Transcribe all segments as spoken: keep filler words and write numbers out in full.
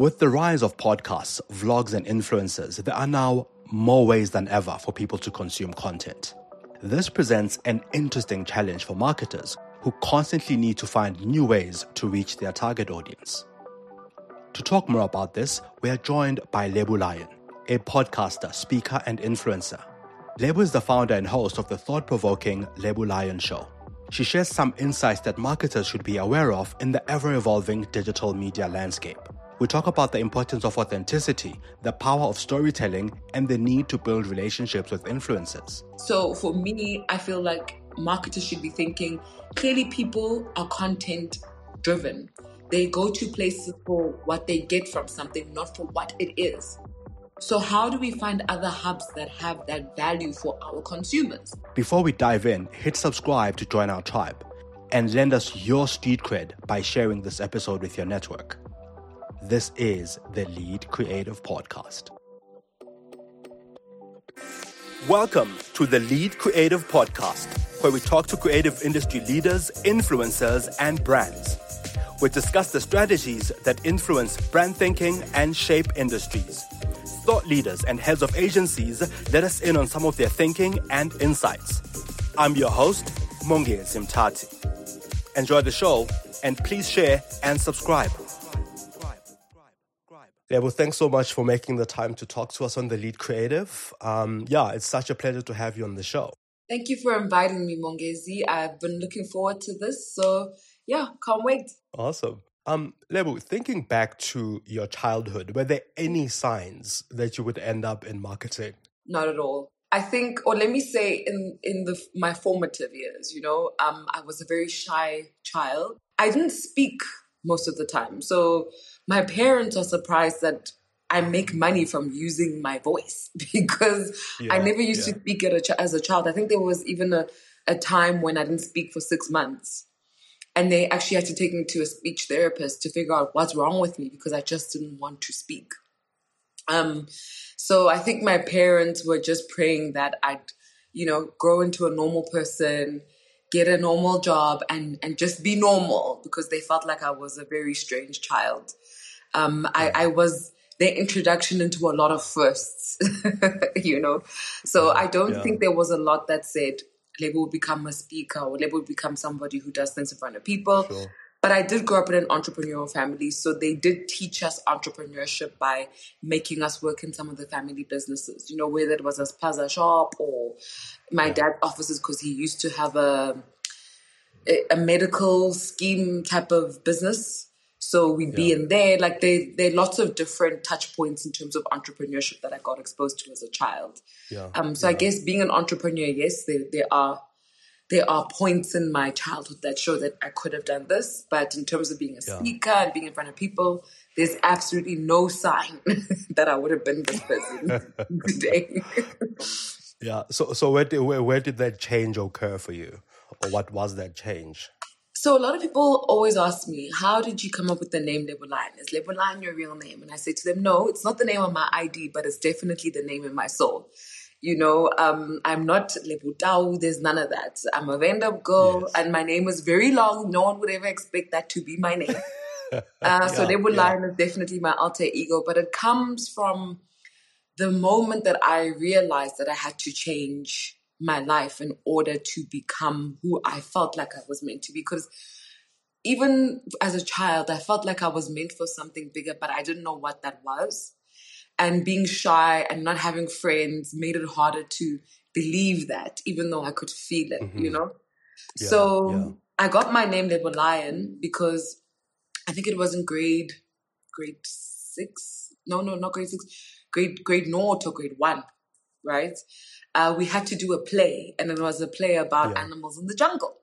With the rise of podcasts, vlogs, and influencers, there are now more ways than ever for people to consume content. This presents an interesting challenge for marketers who constantly need to find new ways to reach their target audience. To talk more about this, we are joined by Lebo Lion, a podcaster, speaker, and influencer. Lebo is the founder and host of the thought-provoking Lebo Lion Show. She shares some insights that marketers should be aware of in the ever-evolving digital media landscape. We talk about the importance of authenticity, the power of storytelling, and the need to build relationships with influencers. So for me, I feel like marketers should be thinking, clearly people are content driven. They go to places for what they get from something, not for what it is. So how do we find other hubs that have that value for our consumers? Before we dive in, hit subscribe to join our tribe and lend us your street cred by sharing this episode with your network. This is the Lead Creative Podcast. Welcome to the Lead Creative Podcast, where we talk to creative industry leaders, influencers, and brands. We discuss the strategies that influence brand thinking and shape industries. Thought leaders and heads of agencies let us in on some of their thinking and insights. I'm your host, Mongezi Mtati. Enjoy the show, and please share and subscribe. Yeah, well, thanks so much for making the time to talk to us on The Lead Creative. Um, yeah, it's such a pleasure to have you on the show. Thank you for inviting me, Mongezi. I've been looking forward to this, so yeah, can't wait. Awesome. Um, Lebo, thinking back to your childhood, were there any signs that you would end up in marketing? Not at all. I think, or let me say, in in the my formative years, you know, um, I was a very shy child. I didn't speak most of the time, so my parents are surprised that I make money from using my voice because yeah, I never used yeah. to speak at a, as a child. I think there was even a, a time when I didn't speak for six months. And they actually had to take me to a speech therapist to figure out what's wrong with me because I just didn't want to speak. Um, so I think my parents were just praying that I'd, you know, grow into a normal person, get a normal job, and, and just be normal because they felt like I was a very strange child. Um, I, I was their introduction into a lot of firsts, you know. So I don't yeah. think there was a lot that said, Lebo will become a speaker or Lebo will become somebody who does things in front of people. Sure. But I did grow up in an entrepreneurial family, so they did teach us entrepreneurship by making us work in some of the family businesses, you know, whether it was a plaza shop or my dad's offices because he used to have a, a medical scheme type of business. So we'd be yeah. in there. Like they, there are lots of different touch points in terms of entrepreneurship that I got exposed to as a child. Yeah. Um, so yeah. I guess being an entrepreneur, yes, there, there are there are points in my childhood that show that I could have done this. But in terms of being a yeah. speaker and being in front of people, there's absolutely no sign that I would have been this person today. yeah. So so where did, where, where did that change occur for you? Or what was that change? So a lot of people always ask me, how did you come up with the name Lebo Lion? Is Lebo Lion your real name? And I say to them, no, it's not the name of my I D, but it's definitely the name in my soul. You know, um, I'm not Lebo Tau. There's none of that. I'm a Venda girl, yes. and my name is very long. No one would ever expect that to be my name. uh, yeah, so Lebo yeah. Lion is definitely my alter ego, but it comes from the moment that I realized that I had to change my life in order to become who I felt like I was meant to be. Because even as a child, I felt like I was meant for something bigger, but I didn't know what that was. And being shy and not having friends made it harder to believe that, even though I could feel it, mm-hmm. you know? Yeah, so yeah. I got my name Lebo Lion because I think it was in grade, grade six. No, no, not grade six. Grade, grade naught or grade one, right? Uh, we had to do a play, and it was a play about yeah. animals in the jungle.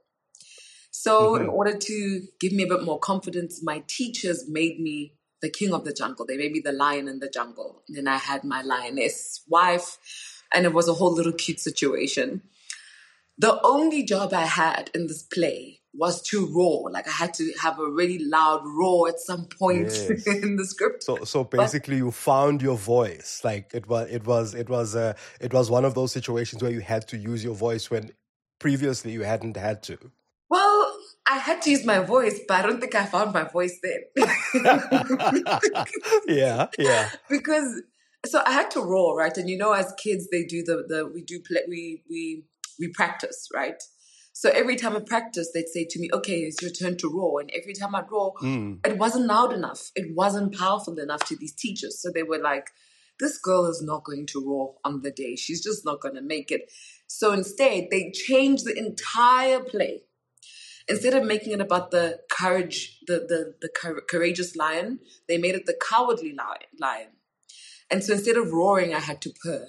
So mm-hmm. in order to give me a bit more confidence, my teachers made me the king of the jungle. They made me the lion in the jungle. And then I had my lioness wife, and it was a whole little cute situation. The only job I had in this play was to roar. Like I had to have a really loud roar at some point yes. in the script. So, so basically, but, you found your voice. Like it was, it was, it was, uh, it was one of those situations where you had to use your voice when previously you hadn't had to. Well, I had to use my voice, but I don't think I found my voice then. yeah, yeah. Because so I had to roar, right? And you know, as kids, they do the the we do play we we we practice, right? So every time I practice, they'd say to me, "Okay, it's your turn to roar." And every time I'd roar, mm. it wasn't loud enough. It wasn't powerful enough to these teachers. So they were like, "This girl is not going to roar on the day. She's just not going to make it." So instead, they changed the entire play. Instead of making it about the courage, the the, the courageous lion, they made it the cowardly lion. And so instead of roaring, I had to purr.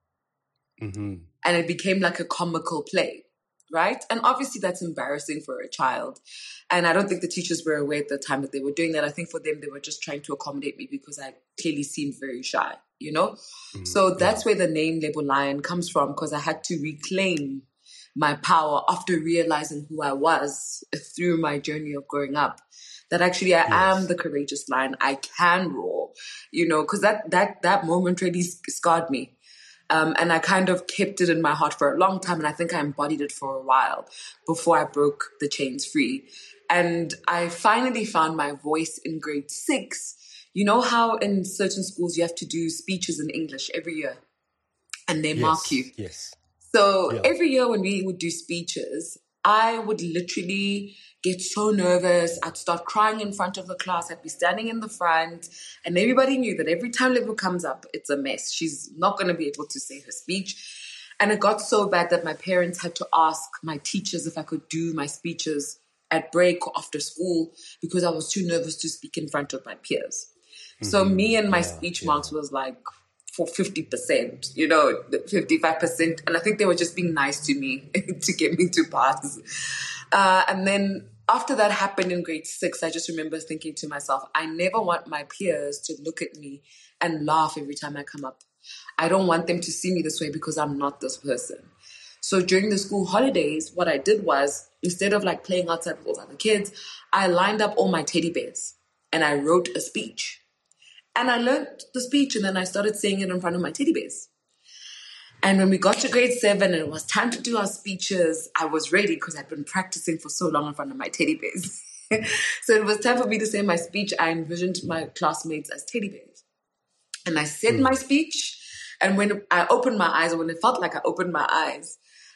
Mm-hmm. And it became like a comical play, right? And obviously that's embarrassing for a child. And I don't think the teachers were aware at the time that they were doing that. I think for them, they were just trying to accommodate me because I clearly seemed very shy, you know? Mm-hmm. So that's yeah. where the name Lebo Lion comes from, because I had to reclaim my power after realizing who I was through my journey of growing up. That actually I yes. am the courageous lion. I can roar, you know, because that, that, that moment really scarred me. Um, and I kind of kept it in my heart for a long time. And I think I embodied it for a while before I broke the chains free. And I finally found my voice in grade six. You know how in certain schools you have to do speeches in English every year and they yes. mark you? Yes. So yeah. every year when we would do speeches, I would literally get so nervous. I'd start crying in front of the class. I'd be standing in the front, and everybody knew that every time Lebo comes up, it's a mess. She's not going to be able to say her speech. And it got so bad that my parents had to ask my teachers if I could do my speeches at break or after school because I was too nervous to speak in front of my peers. Mm-hmm. So me and my yeah, speech yeah. marks was like for fifty percent, you know, fifty-five percent. And I think they were just being nice to me to get me to pass. Uh, and then after that happened in grade six, I just remember thinking to myself, I never want my peers to look at me and laugh every time I come up. I don't want them to see me this way because I'm not this person. So during the school holidays, what I did was, instead of like playing outside with all the other kids, I lined up all my teddy bears and I wrote a speech. And I learned the speech and then I started saying it in front of my teddy bears. And when we got to grade seven and it was time to do our speeches, I was ready because I'd been practicing for so long in front of my teddy bears. So it was time for me to say my speech. I envisioned my classmates as teddy bears. And I said mm. my speech. And when I opened my eyes, or when it felt like I opened my eyes,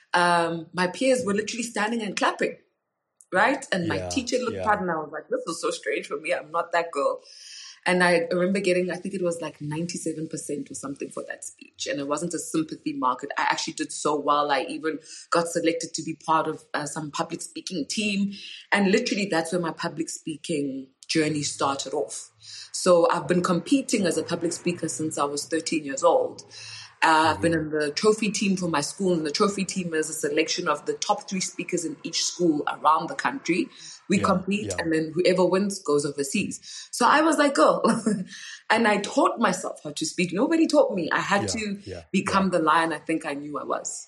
um, my peers were literally standing and clapping, right? And my yeah, teacher looked yeah. at me and I was like, this is so strange for me. I'm not that girl. And I remember getting, I think it was like ninety-seven percent or something for that speech. And it wasn't a sympathy market. I actually did so well. I even got selected to be part of uh, some public speaking team. And literally that's where my public speaking journey started off. So I've been competing as a public speaker since I was thirteen years old. Uh, I've been in the trophy team for my school, and the trophy team is a selection of the top three speakers in each school around the country. We yeah, compete, yeah. and then whoever wins goes overseas. So I was like, girl, and I taught myself how to speak. Nobody taught me. I had yeah, to yeah, become yeah. the lion I think I knew I was.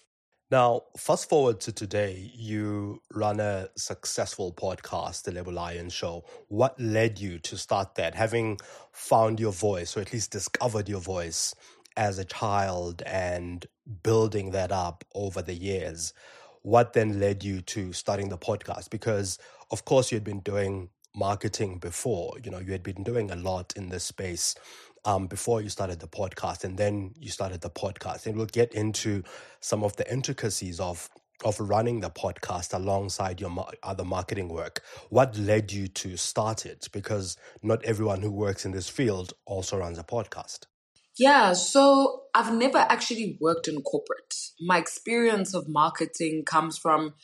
Now, fast forward to today, you run a successful podcast, The Lebo Lion Show. What led you to start that? Having found your voice, or at least discovered your voice as a child and building that up over the years, what then led you to starting the podcast? Because, of course, you had been doing marketing before. You know, you had been doing a lot in this space um, before you started the podcast, and then you started the podcast. And we'll get into some of the intricacies of of running the podcast alongside your ma- other marketing work. What led you to start it? Because not everyone who works in this field also runs a podcast. Yeah, so I've never actually worked in corporate. My experience of marketing comes from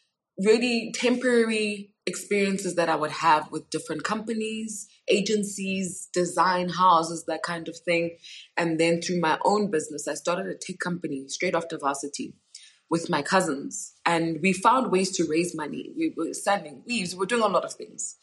really temporary experiences that I would have with different companies, agencies, design houses, that kind of thing. And then through my own business, I started a tech company straight after varsity with my cousins. And we found ways to raise money. We were selling weaves. We were doing a lot of things.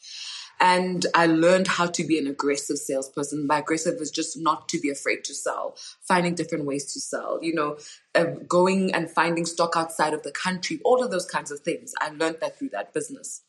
And I learned how to be an aggressive salesperson. By aggressive is just not to be afraid to sell, finding different ways to sell, you know, uh, going and finding stock outside of the country, all of those kinds of things. I learned that through that business.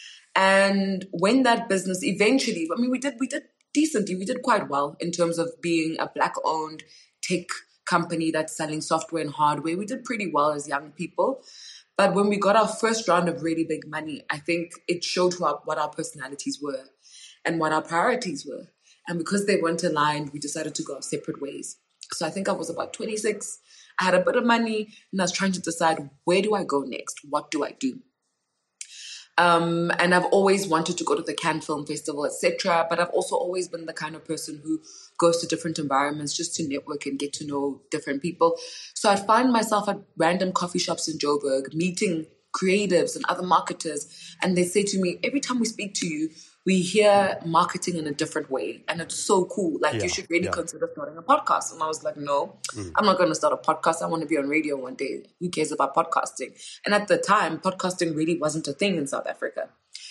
And when that business eventually, I mean, we did, we did decently, we did quite well in terms of being a Black-owned tech company that's selling software and hardware. We did pretty well as young people. But when we got our first round of really big money, I think it showed who our, what our personalities were and what our priorities were. And because they weren't aligned, we decided to go our separate ways. So I think I was about twenty-six. I had a bit of money and I was trying to decide, where do I go next? What do I do? Um, and I've always wanted to go to the Cannes Film Festival, et cetera. But I've also always been the kind of person who goes to different environments just to network and get to know different people. So I find myself at random coffee shops in Joburg, meeting creatives and other marketers. And they say to me, every time we speak to you, we hear marketing in a different way. And it's so cool. Like, yeah, you should really yeah. consider starting a podcast. And I was like, no, mm. I'm not going to start a podcast. I want to be on radio one day. Who cares about podcasting? And at the time, podcasting really wasn't a thing in South Africa.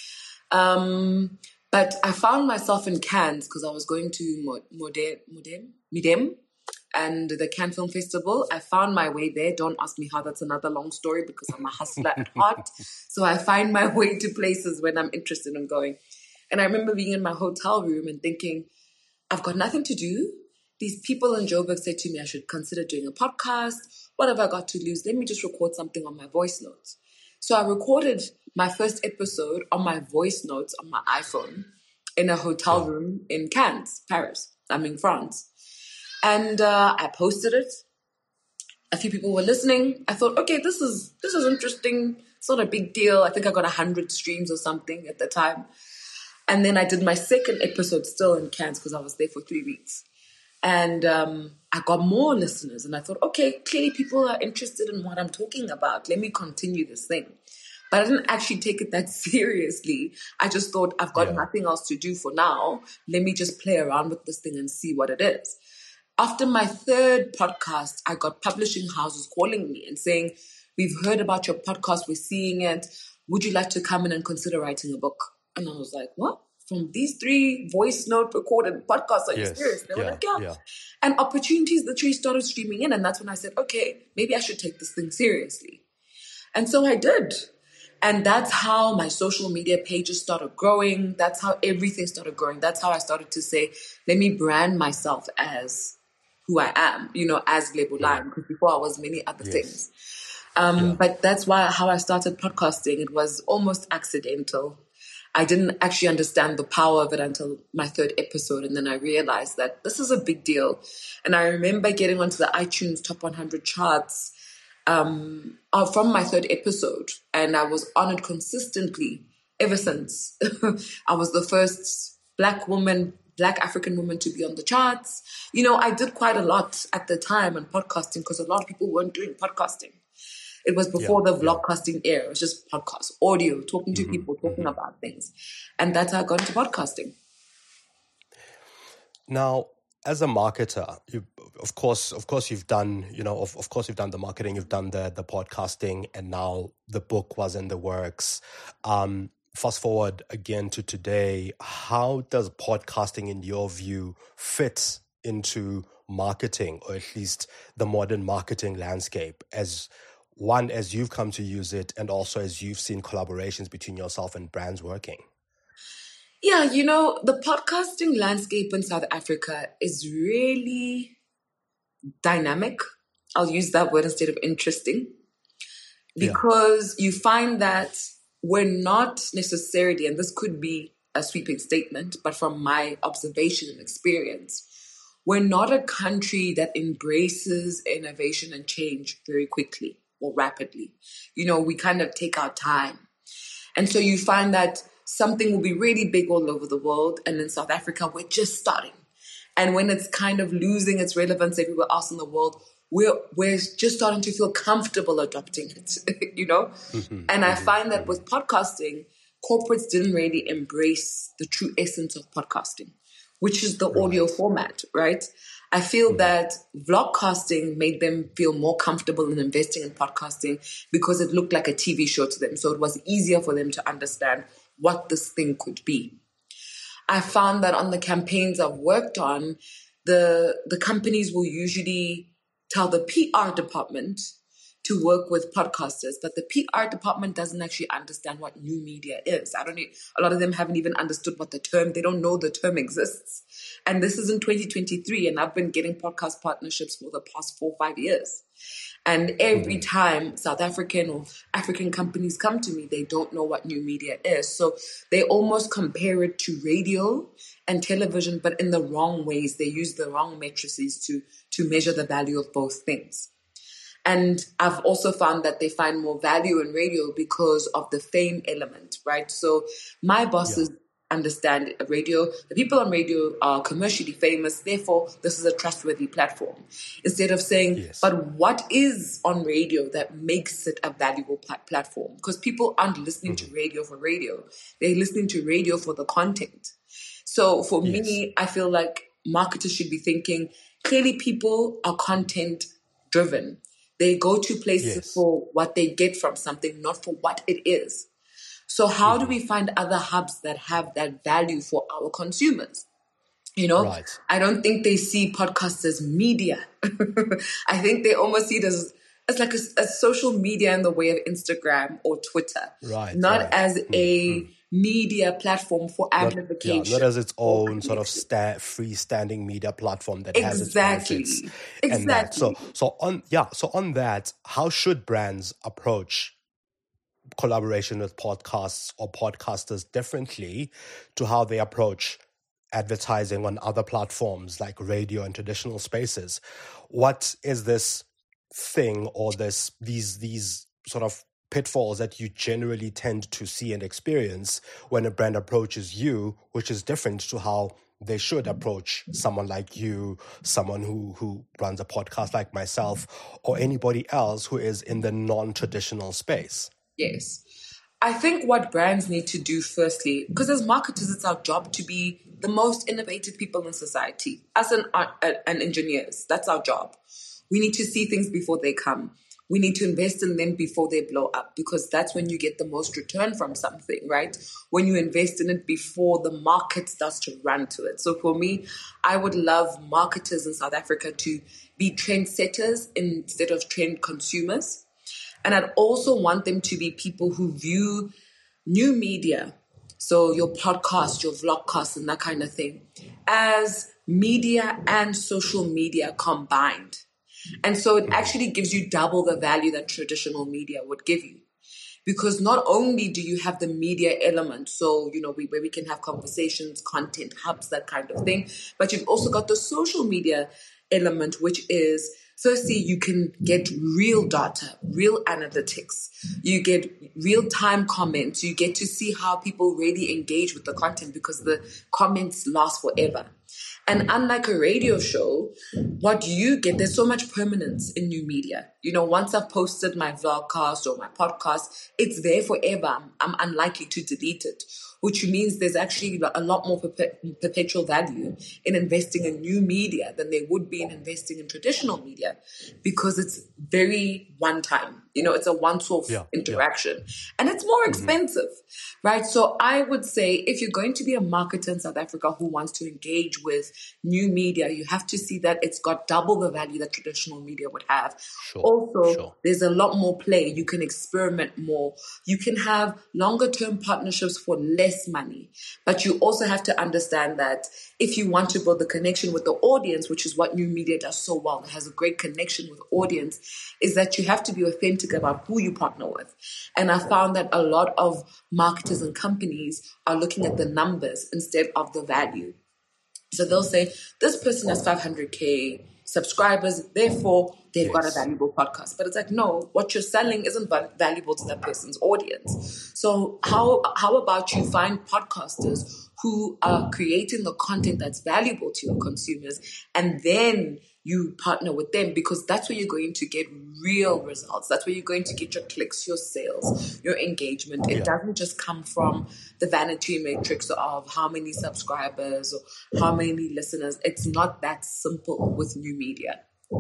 Um, but I found myself in Cannes because I was going to Modem, Modem, Midem and the Cannes Film Festival. I found my way there. Don't ask me how. That's another long story because I'm a hustler at heart. So I find my way to places when I'm interested in going. And I remember being in my hotel room and thinking, I've got nothing to do. These people in Joburg said to me I should consider doing a podcast. What have I got to lose? Let me just record something on my voice notes. So I recorded my first episode on my voice notes on my iPhone in a hotel room in Cannes, Paris. I'm in France. And uh, I posted it. A few people were listening. I thought, okay, this is this is interesting. It's not a big deal. I think I got one hundred streams or something at the time. And then I did my second episode still in Cannes because I was there for three weeks. And um, I got more listeners. And I thought, okay, clearly people are interested in what I'm talking about. Let me continue this thing. But I didn't actually take it that seriously. I just thought, I've got yeah. nothing else to do for now. Let me just play around with this thing and see what it is. After my third podcast, I got publishing houses calling me and saying, we've heard about your podcast. We're seeing it. Would you like to come in and consider writing a book? And I was like, what? From these three voice note recorded podcasts, are you yes. serious? They were yeah. like, yeah. yeah. And opportunities literally started streaming in. And that's when I said, okay, maybe I should take this thing seriously. And so I did. And that's how my social media pages started growing. That's how everything started growing. That's how I started to say, let me brand myself as who I am, you know, as Lebo Lion, because before I was many other yes. things. Um, yeah. But that's why how I started podcasting. It was almost accidental. I didn't actually understand the power of it until my third episode. And then I realized that this is a big deal. And I remember getting onto the iTunes Top one hundred charts um, from my third episode. And I was honored consistently ever since. I was the first Black woman, Black African woman to be on the charts. You know, I did quite a lot at the time on podcasting because a lot of people weren't doing podcasting. It was before yeah, the vlogcasting yeah. era. It was just podcast, audio, talking to mm-hmm, people, talking mm-hmm. about things. And that's how I got into podcasting. Now, as a marketer, you, of course, of course, you've done, you know, of, of course, you've done the marketing, you've done the the podcasting, and now the book was in the works. Um, fast forward again to today, how does podcasting, in your view, fit into marketing, or at least the modern marketing landscape, as one, as you've come to use it, and also as you've seen collaborations between yourself and brands working? Yeah, you know, the podcasting landscape in South Africa is really dynamic. I'll use that word instead of interesting. Because yeah. you find that we're not necessarily, and this could be a sweeping statement, but from my observation and experience, we're not a country that embraces innovation and change very quickly or rapidly. You know, we kind of take our time. And so you find that something will be really big all over the world. And in South Africa, we're just starting. And when it's kind of losing its relevance everywhere else in the world, we're, we're just starting to feel comfortable adopting it, you know? Mm-hmm, and I mm-hmm, find that mm-hmm. with podcasting, corporates didn't really embrace the true essence of podcasting, which is the right. audio format, right? I feel mm-hmm. that vlogcasting made them feel more comfortable in investing in podcasting because it looked like a T V show to them. So it was easier for them to understand what this thing could be. I found that on the campaigns I've worked on, the, the companies will usually tell the P R department to work with podcasters, but the P R department doesn't actually understand what new media is. I don't. A lot of them haven't even understood what the term. They don't know the term exists. And this is in twenty twenty-three, and I've been getting podcast partnerships for the past four, five years. And every time South African or African companies come to me, they don't know what new media is. So they almost compare it to radio and television, but in the wrong ways. They use the wrong matrices to, to measure the value of both things. And I've also found that they find more value in radio because of the fame element, right? So my bosses yeah. understand radio. The people on radio are commercially famous. Therefore, this is a trustworthy platform. Instead of saying, yes. but what is on radio that makes it a valuable pl- platform? Because people aren't listening mm-hmm. to radio for radio. They're listening to radio for the content. So for yes. me, I feel like marketers should be thinking, clearly people are content driven. They go to places yes. for what they get from something, not for what it is. So how mm-hmm. do we find other hubs that have that value for our consumers? You know, right. I don't think they see podcasts as media. I think they almost see it as, as like a, a social media in the way of Instagram or Twitter, right? Not right. as a mm-hmm. media platform for amplification. Not, yeah, not as its own sort of sta- freestanding media platform that exactly. has its benefits. Exactly. And that. So, so on, yeah. So on that, how should brands approach collaboration with podcasts or podcasters differently to how they approach advertising on other platforms like radio and traditional spaces? What is this thing or this these these sort of pitfalls that you generally tend to see and experience when a brand approaches you, which is different to how they should approach someone like you, someone who, who runs a podcast like myself, or anybody else who is in the non-traditional space? Yes. I think what brands need to do firstly, because as marketers, it's our job to be the most innovative people in society. As an, uh, an engineers, that's our job. We need to see things before they come. We need to invest in them before they blow up, because that's when you get the most return from something, right? When you invest in it before the market starts to run to it. So for me, I would love marketers in South Africa to be trendsetters instead of trend consumers. And I'd also want them to be people who view new media, so your podcast, your vlogcast, and that kind of thing, as media and social media combined. And so it actually gives you double the value that traditional media would give you. Because not only do you have the media element, so, you know, we, where we can have conversations, content, hubs, that kind of thing, but you've also got the social media element, which is, firstly, you can get real data, real analytics. You get real-time comments. You get to see how people really engage with the content because the comments last forever. And unlike a radio show, what you get, there's so much permanence in new media. You know, once I've posted my vlogcast or my podcast, it's there forever. I'm, I'm unlikely to delete it, which means there's actually a lot more perpet- perpetual value in investing in new media than there would be in investing in traditional media, because it's very one time. You know, it's a once-off yeah, interaction. Yeah. And it's more expensive, mm-hmm. right? So I would say if you're going to be a marketer in South Africa who wants to engage with new media, you have to see that it's got double the value that traditional media would have. Sure, also, sure. There's a lot more play. You can experiment more. You can have longer-term partnerships for less money. But you also have to understand that if you want to build the connection with the audience, which is what new media does so well, it has a great connection with audience, is that you have to be authentic about who you partner with. And I found that a lot of marketers and companies are looking at the numbers instead of the value. So they'll say, this person has five hundred K subscribers, therefore they've yes. got a valuable podcast. But it's like, no, what you're selling isn't valuable to that person's audience. So how how about you find podcasters who are creating the content that's valuable to your consumers, and then you partner with them, because that's where you're going to get real results. That's where you're going to get your clicks, your sales, your engagement. It yeah. doesn't just come from the vanity metrics of how many subscribers or how many listeners. It's not that simple with new media.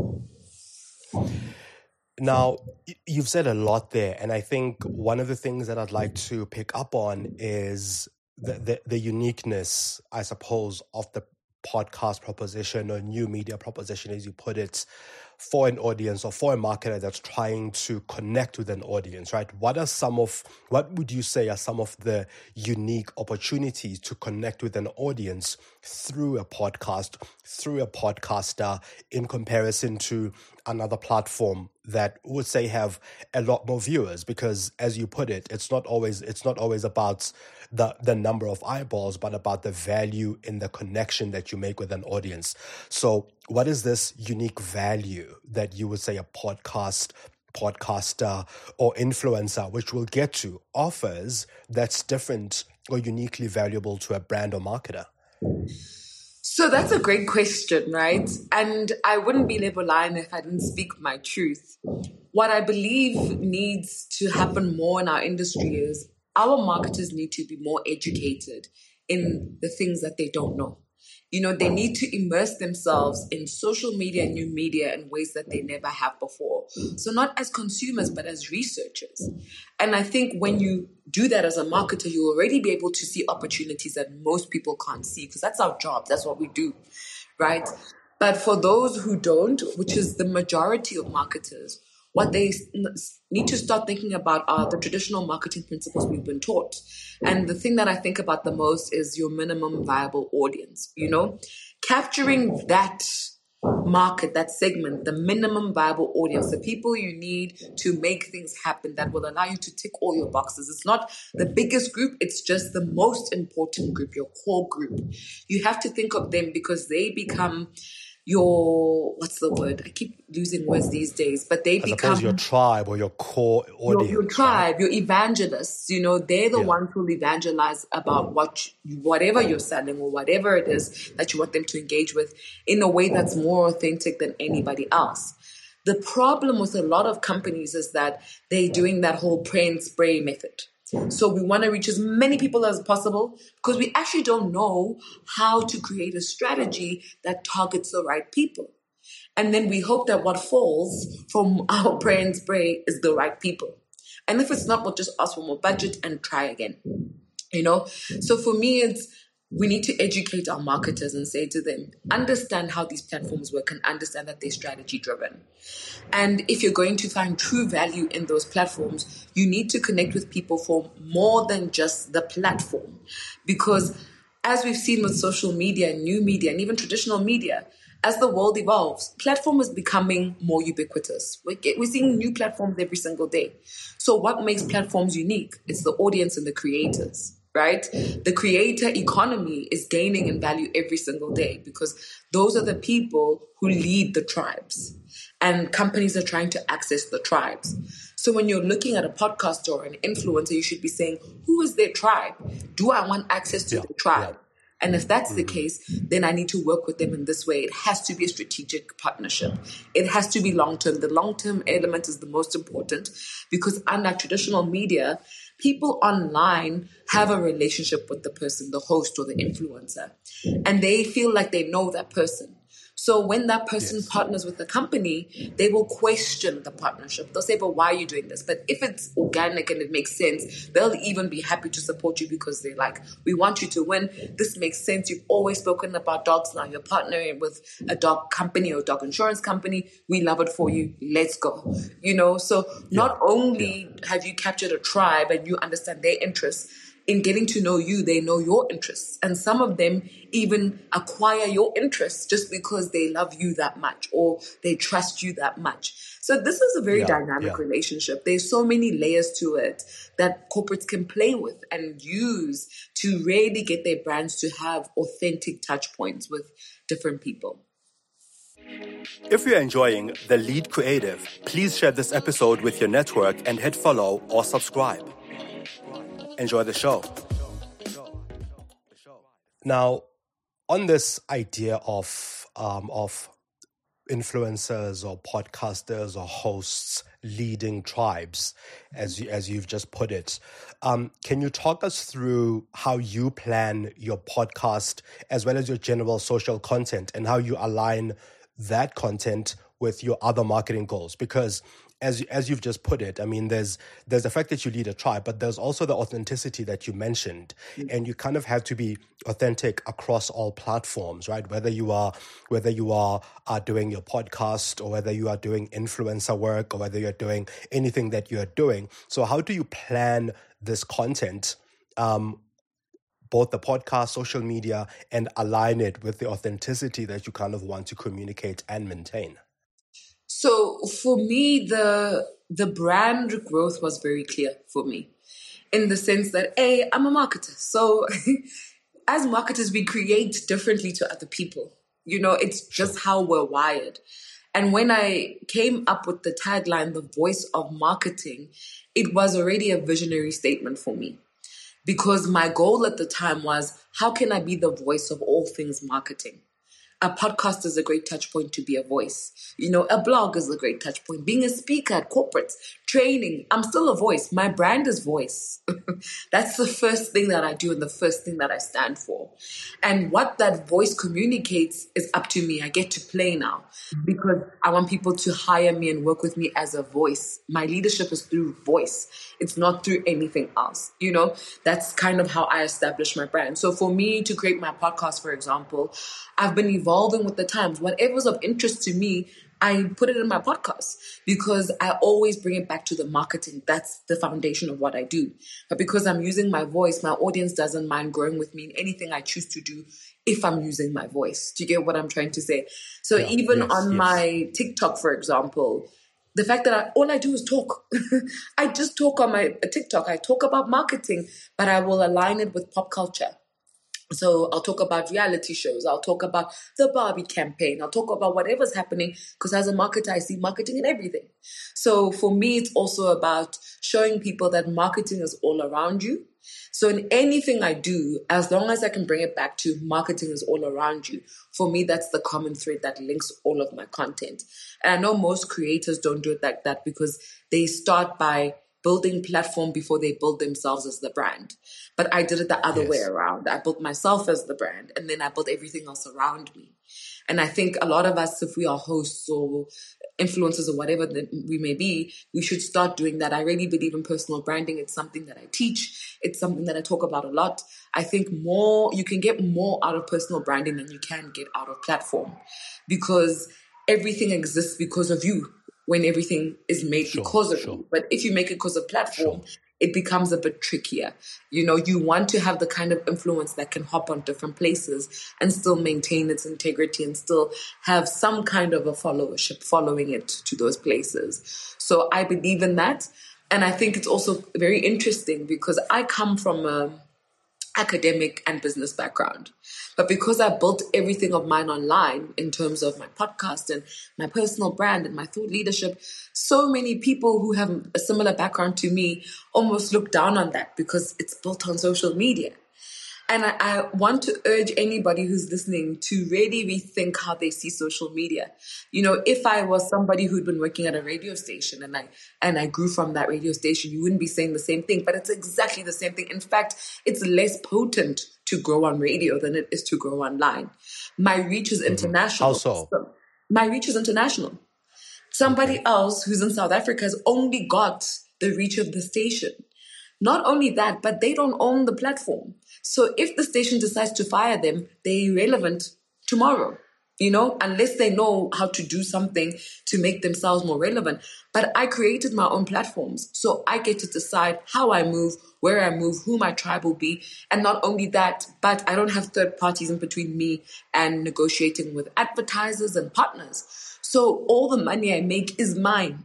Now, you've said a lot there, and I think one of the things that I'd like to pick up on is the, the, the uniqueness, I suppose, of the podcast proposition or new media proposition, as you put it, for an audience or for a marketer that's trying to connect with an audience, right? What are some of, what would you say are some of the unique opportunities to connect with an audience through a podcast, through a podcaster, in comparison to another platform that would say have a lot more viewers? Because as you put it, it's not always, it's not always about the, the number of eyeballs, but about the value in the connection that you make with an audience. So what is this unique value that you would say a podcast, podcaster or influencer, which we'll get to, offers that's different or uniquely valuable to a brand or marketer? So that's a great question, right? And I wouldn't be labeled lying if I didn't speak my truth. What I believe needs to happen more in our industry is our marketers need to be more educated in the things that they don't know. You know, they need to immerse themselves in social media and new media in ways that they never have before. So not as consumers, but as researchers. And I think when you do that as a marketer, you'll already be able to see opportunities that most people can't see, because that's our job. That's what we do, right? But for those who don't, which is the majority of marketers, what they need to start thinking about are the traditional marketing principles we've been taught. And the thing that I think about the most is your minimum viable audience, you know, capturing that market, that segment, the minimum viable audience, the people you need to make things happen that will allow you to tick all your boxes. It's not the biggest group, it's just the most important group, your core group. You have to think of them because they become your, what's the word? I keep losing words these days, but they I become your tribe or your core audience. Your, your tribe, right? Your evangelists, you know, they're the yeah. ones who evangelize about what, you, whatever you're selling or whatever it is that you want them to engage with in a way that's more authentic than anybody else. The problem with a lot of companies is that they're doing that whole pray and spray method. So we want to reach as many people as possible because we actually don't know how to create a strategy that targets the right people. And then we hope that what falls from our pray and spray is the right people. And if it's not, we'll just ask for more budget and try again. You know? So for me, it's we need to educate our marketers and say to them, understand how these platforms work and understand that they're strategy driven. And if you're going to find true value in those platforms, you need to connect with people for more than just the platform. Because as we've seen with social media and new media and even traditional media, as the world evolves, platform is becoming more ubiquitous. We're, get, we're seeing new platforms every single day. So what makes platforms unique? It's the audience and the creators. Right? The creator economy is gaining in value every single day because those are the people who lead the tribes and companies are trying to access the tribes. So when you're looking at a podcaster or an influencer, you should be saying, who is their tribe? Do I want access to yeah, the tribe? Yeah. And if that's mm-hmm. the case, then I need to work with them in this way. It has to be a strategic partnership. It has to be long-term. The long-term element is the most important because unlike traditional media, people online have a relationship with the person, the host or the influencer, and they feel like they know that person. So when that person yes. partners with the company, they will question the partnership. They'll say, but why are you doing this? But if it's organic and it makes sense, they'll even be happy to support you because they're like, we want you to win. This makes sense. You've always spoken about dogs. Now you're partnering with a dog company or dog insurance company. We love it for you. Let's go. You know, so not yeah. only yeah. have you captured a tribe and you understand their interests, in getting to know you, they know your interests. And some of them even acquire your interests just because they love you that much or they trust you that much. So this is a very yeah, dynamic yeah. relationship. There's so many layers to it that corporates can play with and use to really get their brands to have authentic touch points with different people. If you're enjoying The Lead Creative, please share this episode with your network and hit follow or subscribe. Enjoy the show. Now, on this idea of um, of influencers or podcasters or hosts leading tribes, as you, as you've just put it, um, can you talk us through how you plan your podcast as well as your general social content and how you align that content with your other marketing goals? Because as as you've just put it, I mean, there's there's the fact that you lead a tribe, but there's also the authenticity that you mentioned, mm-hmm. and you kind of have to be authentic across all platforms, right? Whether you are whether you are, are doing your podcast, or whether you are doing influencer work, or whether you're doing anything that you're doing. So how do you plan this content, um, both the podcast, social media, and align it with the authenticity that you kind of want to communicate and maintain? So for me, the the brand growth was very clear for me, in the sense that, A, I'm a marketer. So as marketers, we create differently to other people. You know, it's just how we're wired. And when I came up with the tagline, the voice of marketing, it was already a visionary statement for me. Because my goal at the time was, how can I be the voice of all things marketing? A podcast is a great touch point to be a voice. You know, a blog is a great touch point. Being a speaker at corporates, training, I'm still a voice. My brand is voice. That's the first thing that I do and the first thing that I stand for. And what that voice communicates is up to me. I get to play now because I want people to hire me and work with me as a voice. My leadership is through voice. It's not through anything else. You know, that's kind of how I establish my brand. So for me to create my podcast, for example, I've been evolving with the times. Whatever's of interest to me, I put it in my podcast because I always bring it back to the marketing. That's the foundation of what I do. But because I'm using my voice, my audience doesn't mind growing with me in anything I choose to do if I'm using my voice. Do you get what I'm trying to say? So yeah, even yes, on yes. my TikTok, for example, the fact that I, all I do is talk. I just talk on my TikTok. I talk about marketing, but I will align it with pop culture. So I'll talk about reality shows. I'll talk about the Barbie campaign. I'll talk about whatever's happening because as a marketer, I see marketing in everything. So for me, it's also about showing people that marketing is all around you. So in anything I do, as long as I can bring it back to marketing is all around you, for me, that's the common thread that links all of my content. And I know most creators don't do it like that because they start by building platform before they build themselves as the brand. But I did it the other yes. way around. I built myself as the brand and then I built everything else around me. And I think a lot of us, if we are hosts or influencers or whatever that we may be, we should start doing that. I really believe in personal branding. It's something that I teach. It's something that I talk about a lot. I think more, you can get more out of personal branding than you can get out of platform because everything exists because of you. When everything is made sure, because of sure. you. But if you make it because of platform, sure. it becomes a bit trickier. You know, you want to have the kind of influence that can hop on different places and still maintain its integrity and still have some kind of a followership following it to those places. So I believe in that. And I think it's also very interesting because I come from a academic and business background. But because I built everything of mine online in terms of my podcast and my personal brand and my thought leadership, so many people who have a similar background to me almost look down on that because it's built on social media. And I, I want to urge anybody who's listening to really rethink how they see social media. You know, if I was somebody who'd been working at a radio station and I and I grew from that radio station, you wouldn't be saying the same thing, but it's exactly the same thing. In fact, it's less potent to grow on radio than it is to grow online. My reach is international. How so? My reach is international. Somebody okay. else who's in South Africa has only got the reach of the station. Not only that, but they don't own the platform. So if the station decides to fire them, they're irrelevant tomorrow, you know, unless they know how to do something to make themselves more relevant. But I created my own platforms, so I get to decide how I move, where I move, who my tribe will be. And not only that, but I don't have third parties in between me and negotiating with advertisers and partners. So all the money I make is mine.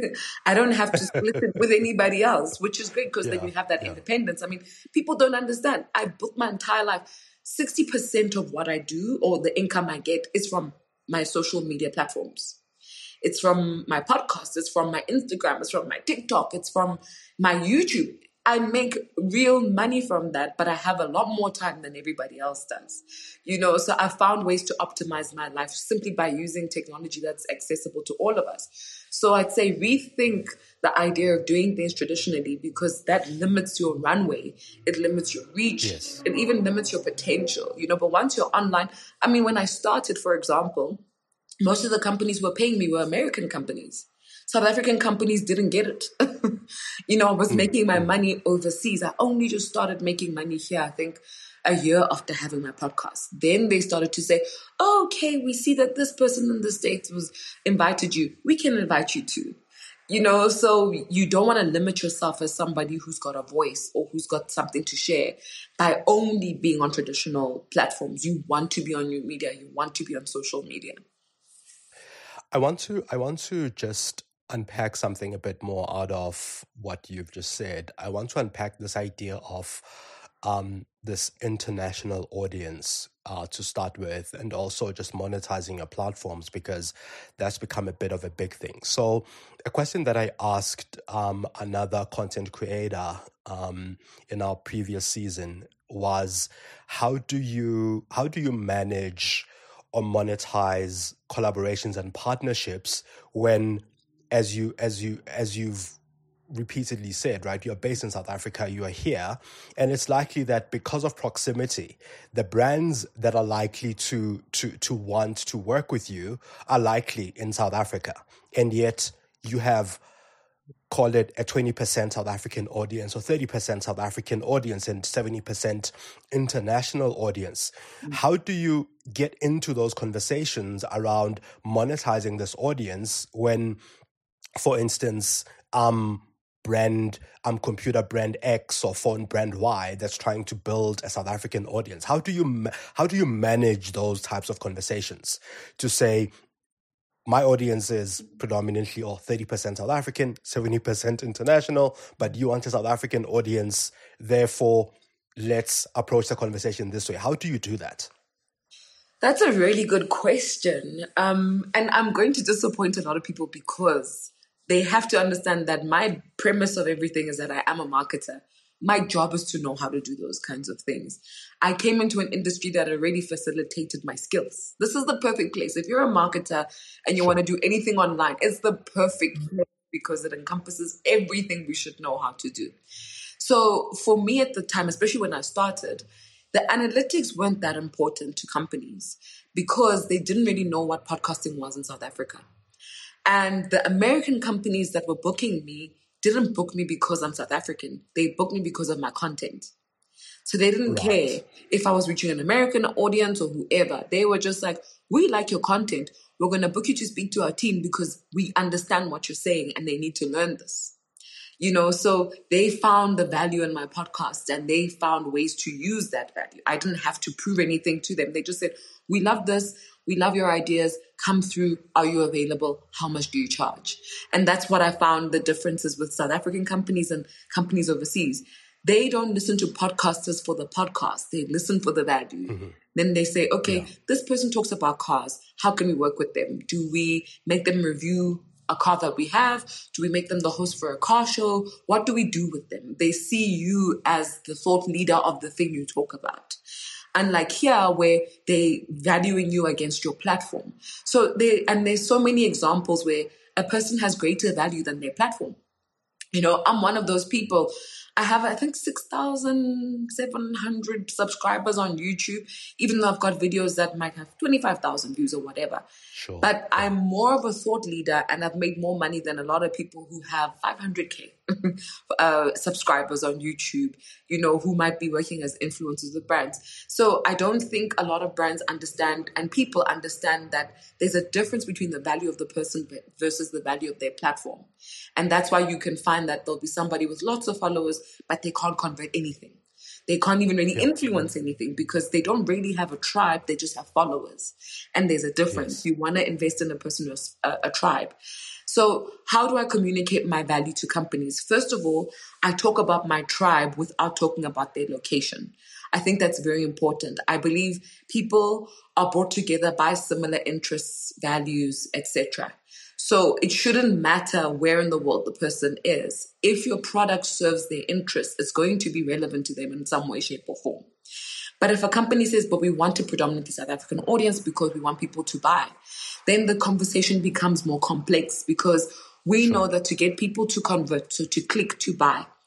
I don't have to split it with anybody else, which is great because yeah, then you have that yeah. independence. I mean, people don't understand. I built my entire life. sixty percent of what I do or the income I get is from my social media platforms. It's from my podcast. It's from my Instagram. It's from my TikTok. It's from my YouTube. I make real money from that, but I have a lot more time than everybody else does. You know, so I found ways to optimize my life simply by using technology that's accessible to all of us. So I'd say rethink the idea of doing things traditionally because that limits your runway. It limits your reach. Yes. It even limits your potential, you know, but once you're online, I mean, when I started, for example, most of the companies who were paying me were American companies. South African companies didn't get it. You know, I was making my money overseas. I only just started making money here, I think, a year after having my podcast. Then they started to say, oh, okay, we see that this person in the States was invited you. We can invite you too. You know, so you don't want to limit yourself as somebody who's got a voice or who's got something to share by only being on traditional platforms. You want to be on new media. You want to be on social media. I want to, I want to just unpack something a bit more out of what you've just said. I want to unpack this idea of um, this international audience uh, to start with, and also just monetizing your platforms, because that's become a bit of a big thing. So a question that I asked um, another content creator um, in our previous season was, how do you how do you manage or monetize collaborations and partnerships when, as you as you as you've repeatedly said, right, you're based in South Africa, you are here, and it's likely that because of proximity, the brands that are likely to to to want to work with you are likely in South Africa, and yet you have, call it a twenty percent South African audience or thirty percent South African audience and seventy percent international audience. Mm-hmm. How do you get into those conversations around monetizing this audience when, for instance, um, brand, um, computer brand X or phone brand Y that's trying to build a South African audience? How do you ma- how do you manage those types of conversations to say, my audience is predominantly or thirty percent South African, seventy percent international, but you want a South African audience, therefore let's approach the conversation this way? How do you do that? That's a really good question. Um, and I'm going to disappoint a lot of people because they have to understand that my premise of everything is that I am a marketer. My job is to know how to do those kinds of things. I came into an industry that already facilitated my skills. This is the perfect place. If you're a marketer and you sure. want to do anything online, it's the perfect place because it encompasses everything we should know how to do. So for me at the time, especially when I started, the analytics weren't that important to companies because they didn't really know what podcasting was in South Africa. And the American companies that were booking me didn't book me because I'm South African. They booked me because of my content. So they didn't right. care if I was reaching an American audience or whoever. They were just like, we like your content. We're going to book you to speak to our team because we understand what you're saying and they need to learn this. You know, so they found the value in my podcast and they found ways to use that value. I didn't have to prove anything to them. They just said, we love this. We love your ideas. Come through. Are you available? How much do you charge? And that's what I found the differences with South African companies and companies overseas. They don't listen to podcasters for the podcast. They listen for the value. Mm-hmm. Then they say, okay, yeah. this person talks about cars. How can we work with them? Do we make them review a car that we have? Do we make them the host for a car show? What do we do with them? They see you as the thought leader of the thing you talk about. Unlike here, where they valuing you against your platform. So they, and there's so many examples where a person has greater value than their platform. You know, I'm one of those people. I have, I think, six thousand seven hundred subscribers on YouTube, even though I've got videos that might have twenty-five thousand views or whatever. Sure. But I'm more of a thought leader and I've made more money than a lot of people who have five hundred K uh, subscribers on YouTube, you know, who might be working as influencers with brands. So I don't think a lot of brands understand and people understand that there's a difference between the value of the person versus the value of their platform. And that's why you can find that there'll be somebody with lots of followers, but they can't convert anything. They can't even really yeah. influence anything because they don't really have a tribe. They just have followers. And there's a difference. Yes. You want to invest in a person or a, a tribe. So how do I communicate my value to companies? First of all, I talk about my tribe without talking about their location. I think that's very important. I believe people are brought together by similar interests, values, et cetera. So it shouldn't matter where in the world the person is. If your product serves their interests, it's going to be relevant to them in some way, shape, or form. But if a company says, but we want a predominantly South African audience because we want people to buy, then the conversation becomes more complex because we sure. know that to get people to convert, so to click to buy,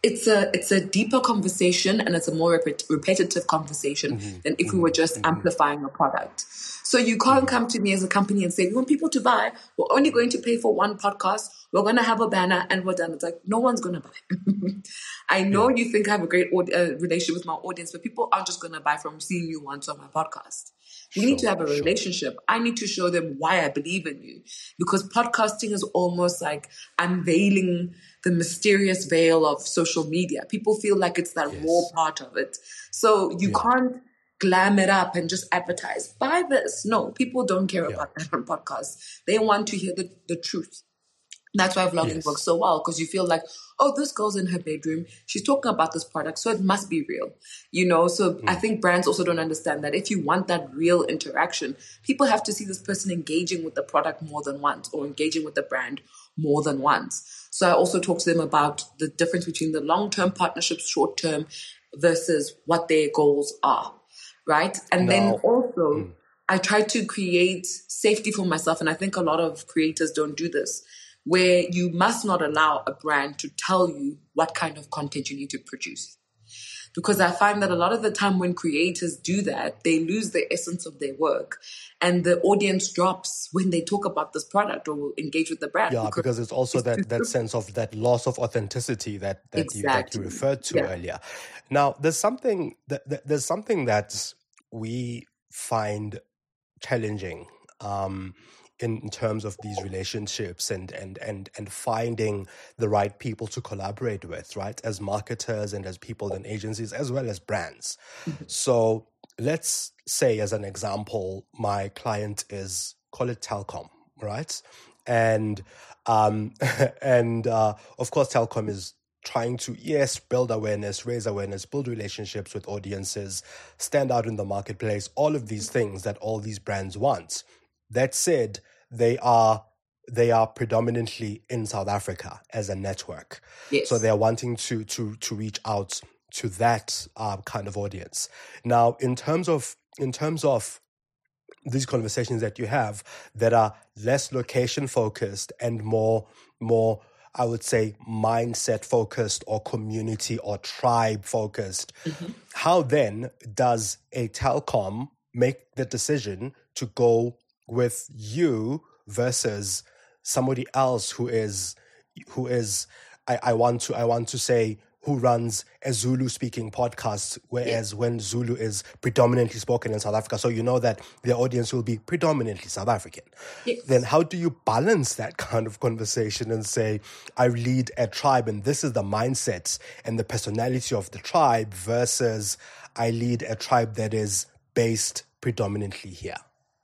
it's a it's a deeper conversation, and it's a more repet- repetitive conversation Mm-hmm. than if Mm-hmm. we were just Mm-hmm. amplifying a product. So you can't come to me as a company and say, we want people to buy, we're only going to pay for one podcast, we're going to have a banner, and we're done. It's like, no one's going to buy. I know yeah. you think I have a great aud- uh, relationship with my audience, but people aren't just going to buy from seeing you once on my podcast. We sure, need to have a sure. relationship. I need to show them why I believe in you, because podcasting is almost like unveiling the mysterious veil of social media. People feel like it's that yes. raw part of it. So you yeah. can't glam it up and just advertise. Buy this. No, people don't care yeah. about that on podcasts. They want to hear the, the truth. That's why vlogging yes. works so well, because you feel like, oh, this girl's in her bedroom. She's talking about this product, so it must be real. You know, so mm. I think brands also don't understand that if you want that real interaction, people have to see this person engaging with the product more than once, or engaging with the brand more than once. So I also talk to them about the difference between the long-term partnerships, short-term, versus what their goals are, right? And no. then also, mm. I try to create safety for myself, and I think a lot of creators don't do this, where you must not allow a brand to tell you what kind of content you need to produce. Because I find that a lot of the time when creators do that, they lose the essence of their work, and the audience drops when they talk about this product or will engage with the brand. Yeah, because, because it's also it's that, that sense of that loss of authenticity that, that, exactly. you, that you referred to yeah. earlier. Now, there's something that, that there's something that we find challenging um, in terms of these relationships and, and, and, and finding the right people to collaborate with, right? As marketers and as people in agencies, as well as brands. Mm-hmm. So let's say, as an example, my client is, call it Telkom, right? And, um, and, uh, of course, Telkom is trying to, yes, build awareness, raise awareness, build relationships with audiences, stand out in the marketplace, all of these things that all these brands want. That said, they are they are predominantly in South Africa as a network. Yes. So they're wanting to to to reach out to that uh, kind of audience. Now, in terms of in terms of these conversations that you have that are less location focused and more more I would say mindset focused or community or tribe focused, mm-hmm. how then does a Telkom make the decision to go with you versus somebody else who is who is I, I want to I want to say who runs a Zulu speaking podcast, whereas yeah. when Zulu is predominantly spoken in South Africa, so you know that the audience will be predominantly South African. Yes. Then how do you balance that kind of conversation and say, I lead a tribe and this is the mindset and the personality of the tribe versus I lead a tribe that is based predominantly here?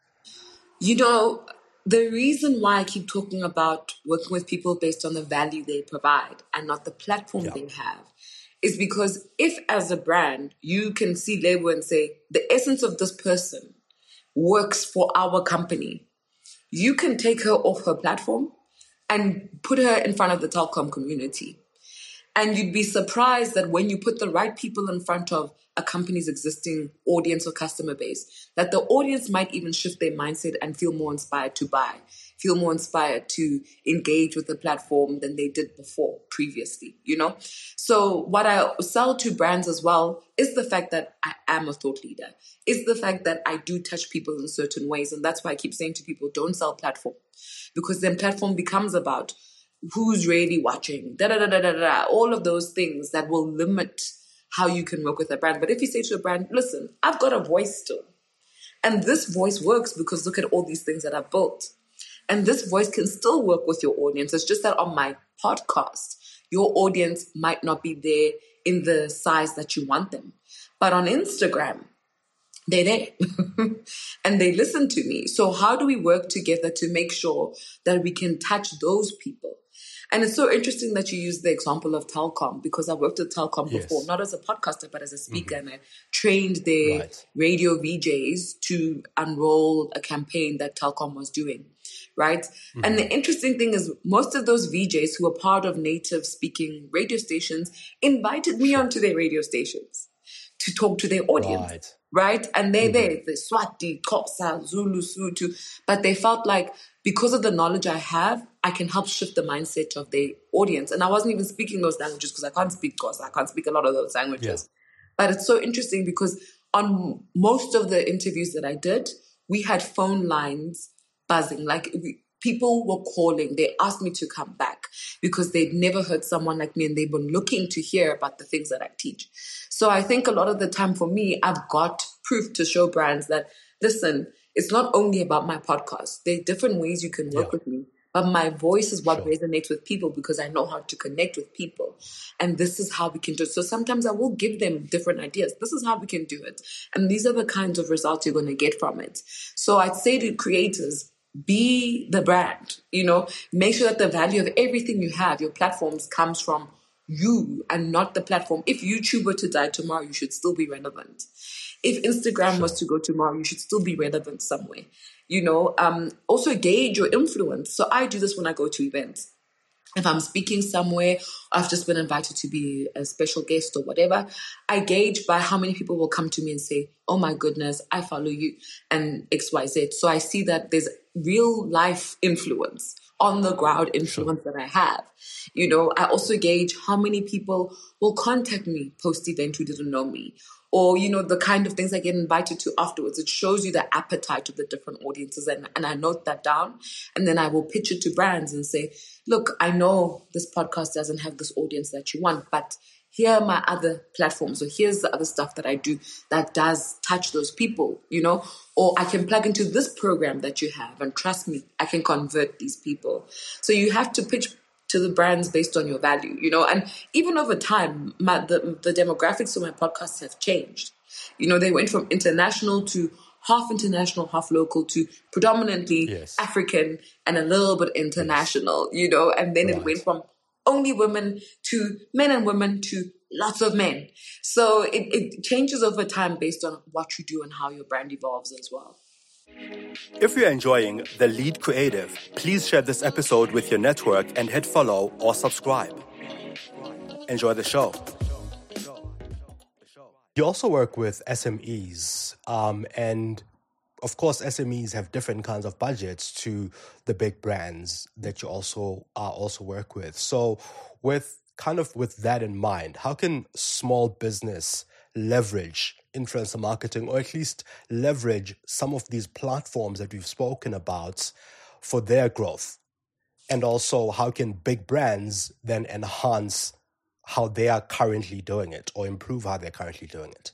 You know, the reason why I keep talking about working with people based on the value they provide and not the platform yeah. they have is because if, as a brand, you can see label and say, the essence of this person works for our company, you can take her off her platform and put her in front of the Telkom community. And you'd be surprised that when you put the right people in front of a company's existing audience or customer base, that the audience might even shift their mindset and feel more inspired to buy, feel more inspired to engage with the platform than they did before, previously, you know? So what I sell to brands as well is the fact that I am a thought leader, is the fact that I do touch people in certain ways. And that's why I keep saying to people, don't sell platform, because then platform becomes about who's really watching, da da da da da da, all of those things that will limit how you can work with a brand. But if you say to a brand, listen, I've got a voice still, and this voice works because look at all these things that I've built, and this voice can still work with your audience. It's just that on my podcast, your audience might not be there in the size that you want them, but on Instagram, they're there and they listen to me. So how do we work together to make sure that we can touch those people? And it's so interesting that you use the example of Telkom, because I worked with Telkom yes. before, not as a podcaster, but as a speaker. Mm-hmm. And I trained their right. radio V Js to unroll a campaign that Telkom was doing, right? Mm-hmm. And the interesting thing is most of those V Js who are part of native speaking radio stations invited me onto their radio stations to talk to their audience. Right. Right? And they're mm-hmm. there, the Swati, Xhosa, Zulu, Sotho, but they felt like because of the knowledge I have, I can help shift the mindset of their audience. And I wasn't even speaking those languages because I can't speak Xhosa. I can't speak a lot of those languages. Yeah. But it's so interesting because on most of the interviews that I did, we had phone lines buzzing. Like we, people were calling. They asked me to come back because they'd never heard someone like me and they've been looking to hear about the things that I teach. So I think a lot of the time for me, I've got proof to show brands that, listen, it's not only about my podcast. There are different ways you can work yeah. with me. But my voice is what sure. resonates with people because I know how to connect with people. And this is how we can do it. So sometimes I will give them different ideas. This is how we can do it. And these are the kinds of results you're going to get from it. So I'd say to creators, be the brand, you know, make sure that the value of everything you have, your platforms, comes from you and not the platform. If YouTube were to die tomorrow, you should still be relevant. If Instagram sure. was to go tomorrow, you should still be relevant somewhere. You know, um, also gauge your influence. So I do this when I go to events. If I'm speaking somewhere, I've just been invited to be a special guest or whatever, I gauge by how many people will come to me and say, oh my goodness, I follow you and X Y Z. So I see that there's real life influence, on the ground influence sure. that I have. You know, I also gauge how many people will contact me post-event who didn't know me. Or, you know, the kind of things I get invited to afterwards. It shows you the appetite of the different audiences. And, and I note that down. And then I will pitch it to brands and say, look, I know this podcast doesn't have this audience that you want, but here are my other platforms. Or here's the other stuff that I do that does touch those people, you know. Or I can plug into this program that you have. And trust me, I can convert these people. So you have to pitch to the brands based on your value, you know, and even over time, my, the, the demographics of my podcasts have changed. You know, they went from international to half international, half local to predominantly yes. African and a little bit international, yes. you know, and then right. it went from only women to men and women to lots of men. So it, it changes over time based on what you do and how your brand evolves as well. If you're enjoying The Lead Creative, please share this episode with your network and hit follow or subscribe. Enjoy the show. You also work with S M Es, um, and of course, S M Es have different kinds of budgets to the big brands that you also uh, also work with. So, with kind of with that in mind, how can small business leverage influencer marketing, or at least leverage some of these platforms that we've spoken about for their growth? And also, how can big brands then enhance how they are currently doing it or improve how they're currently doing it?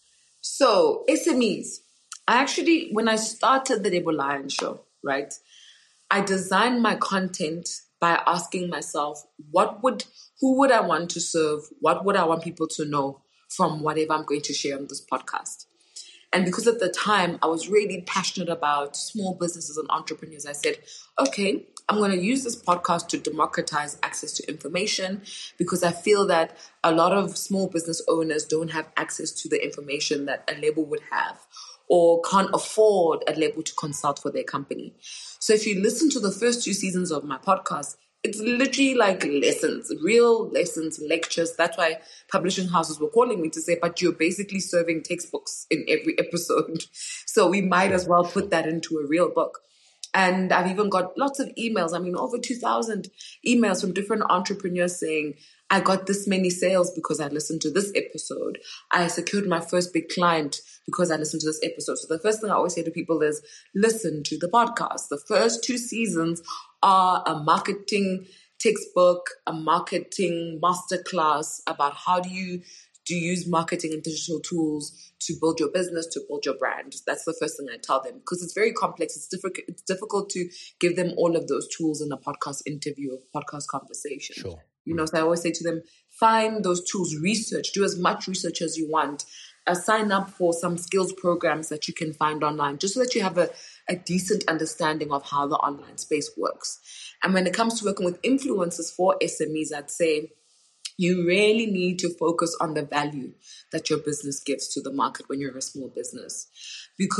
So, S M Es. I actually, when I started the Debo Lion Show, right, I designed my content by asking myself, what would, who would I want to serve? What would I want people to know from whatever I'm going to share on this podcast? And because at the time I was really passionate about small businesses and entrepreneurs, I said, okay, I'm going to use this podcast to democratize access to information, because I feel that a lot of small business owners don't have access to the information that a label would have, or can't afford a label to consult for their company. So if you listen to the first two seasons of my podcast, it's literally like lessons, real lessons, lectures. That's why publishing houses were calling me to say, but you're basically serving textbooks in every episode. So we might as well put that into a real book. And I've even got lots of emails. I mean, over two thousand emails from different entrepreneurs saying, I got this many sales because I listened to this episode. I secured my first big client because I listened to this episode. So the first thing I always say to people is, listen to the podcast. The first two seasons are a marketing textbook, a marketing masterclass about how do you do you use marketing and digital tools to build your business, to build your brand. That's the first thing I tell them, because it's very complex. It's difficult. It's difficult to give them all of those tools in a podcast interview or podcast conversation. Sure. You know, so I always say to them, find those tools, research, do as much research as you want. Uh, sign up for some skills programs that you can find online, just so that you have a, a decent understanding of how the online space works. And when it comes to working with influencers for S M Es, I'd say you really need to focus on the value that your business gives to the market when you're a small business. Because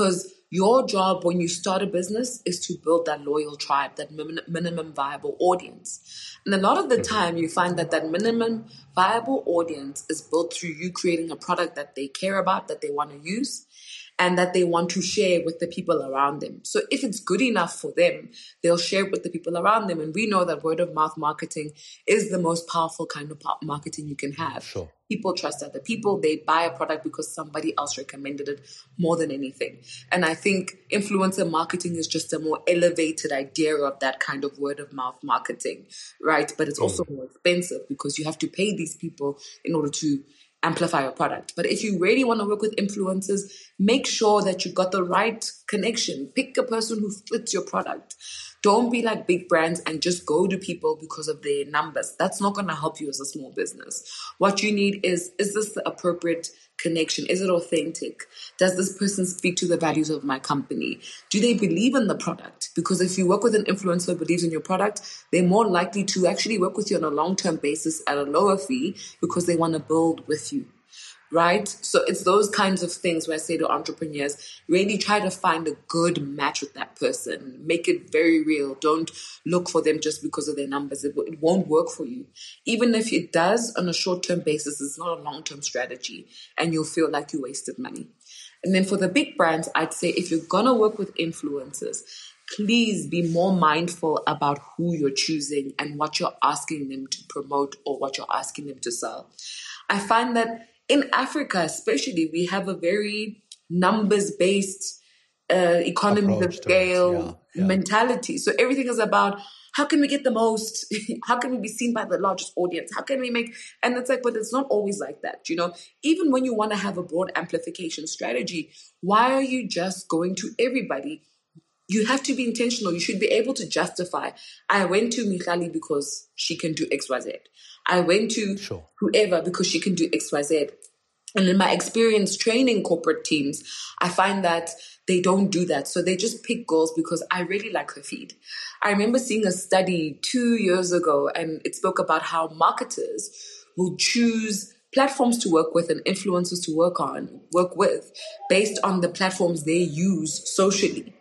Your job when you start a business is to build that loyal tribe, that min- minimum viable audience. And a lot of the mm-hmm. time you find that that minimum viable audience is built through you creating a product that they care about, that they want to use, and that they want to share with the people around them. So if it's good enough for them, they'll share it with the people around them. And we know that word of mouth marketing is the most powerful kind of marketing you can have. Sure. People trust other people. They buy a product because somebody else recommended it more than anything. And I think influencer marketing is just a more elevated idea of that kind of word of mouth marketing, right? But it's also mm. more expensive because you have to pay these people in order to amplify your product. But if you really want to work with influencers, make sure that you've got the right connection. Pick a person who fits your product. Don't be like big brands and just go to people because of their numbers. That's not going to help you as a small business. What you need is, is this the appropriate connection? Is it authentic? Does this person speak to the values of my company? Do they believe in the product? Because if you work with an influencer who believes in your product, they're more likely to actually work with you on a long-term basis at a lower fee because they want to build with you. Right? So it's those kinds of things where I say to entrepreneurs, really try to find a good match with that person. Make it very real. Don't look for them just because of their numbers. It, it won't work for you. Even if it does on a short-term basis, it's not a long-term strategy and you'll feel like you wasted money. And then for the big brands, I'd say if you're going to work with influencers, please be more mindful about who you're choosing and what you're asking them to promote or what you're asking them to sell. I find that in Africa, especially, we have a very numbers-based uh, economies of scale yeah, yeah. mentality. So everything is about how can we get the most? How can we be seen by the largest audience? How can we make? And it's like, but it's not always like that, you know. Even when you want to have a broad amplification strategy, why are you just going to everybody? You have to be intentional. You should be able to justify. I went to Michali because she can do X Y Z. I went to sure. whoever because she can do X Y Z. And in my experience training corporate teams, I find that they don't do that. So they just pick girls because I really like her feed. I remember seeing a study two years ago, and it spoke about how marketers will choose platforms to work with and influencers to work on, work with, based on the platforms they use socially.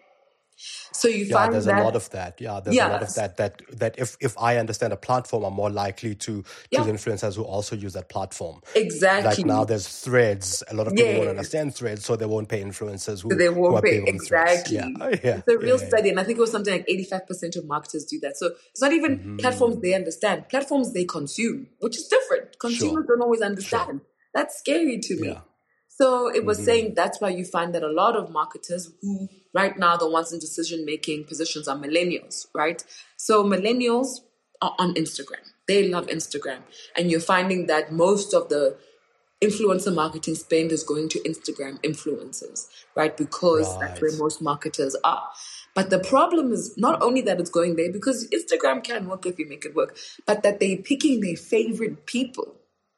So you yeah, find there's that, a lot of that. Yeah, there's yes. a lot of that. That that if, if I understand a platform, I'm more likely to choose yeah. influencers who also use that platform. Exactly. Like now, there's Threads. A lot of people yes. won't understand Threads, so they won't pay influencers who, so they won't who are pay big on exactly. Threads. Yeah. Oh, yeah. It's a real yeah, study, yeah. and I think it was something like eighty-five percent of marketers do that. So it's not even mm-hmm. platforms they understand; platforms they consume, which is different. Consumers sure. don't always understand. Sure. That's scary to me. Yeah. So it was mm-hmm. saying that's why you find that a lot of marketers who right now the ones in decision-making positions are millennials, right? So millennials are on Instagram. They love Instagram. And you're finding that most of the influencer marketing spend is going to Instagram influencers, right? Because right. that's where most marketers are. But the problem is not only that it's going there, because Instagram can work if you make it work, but that they're picking their favorite people.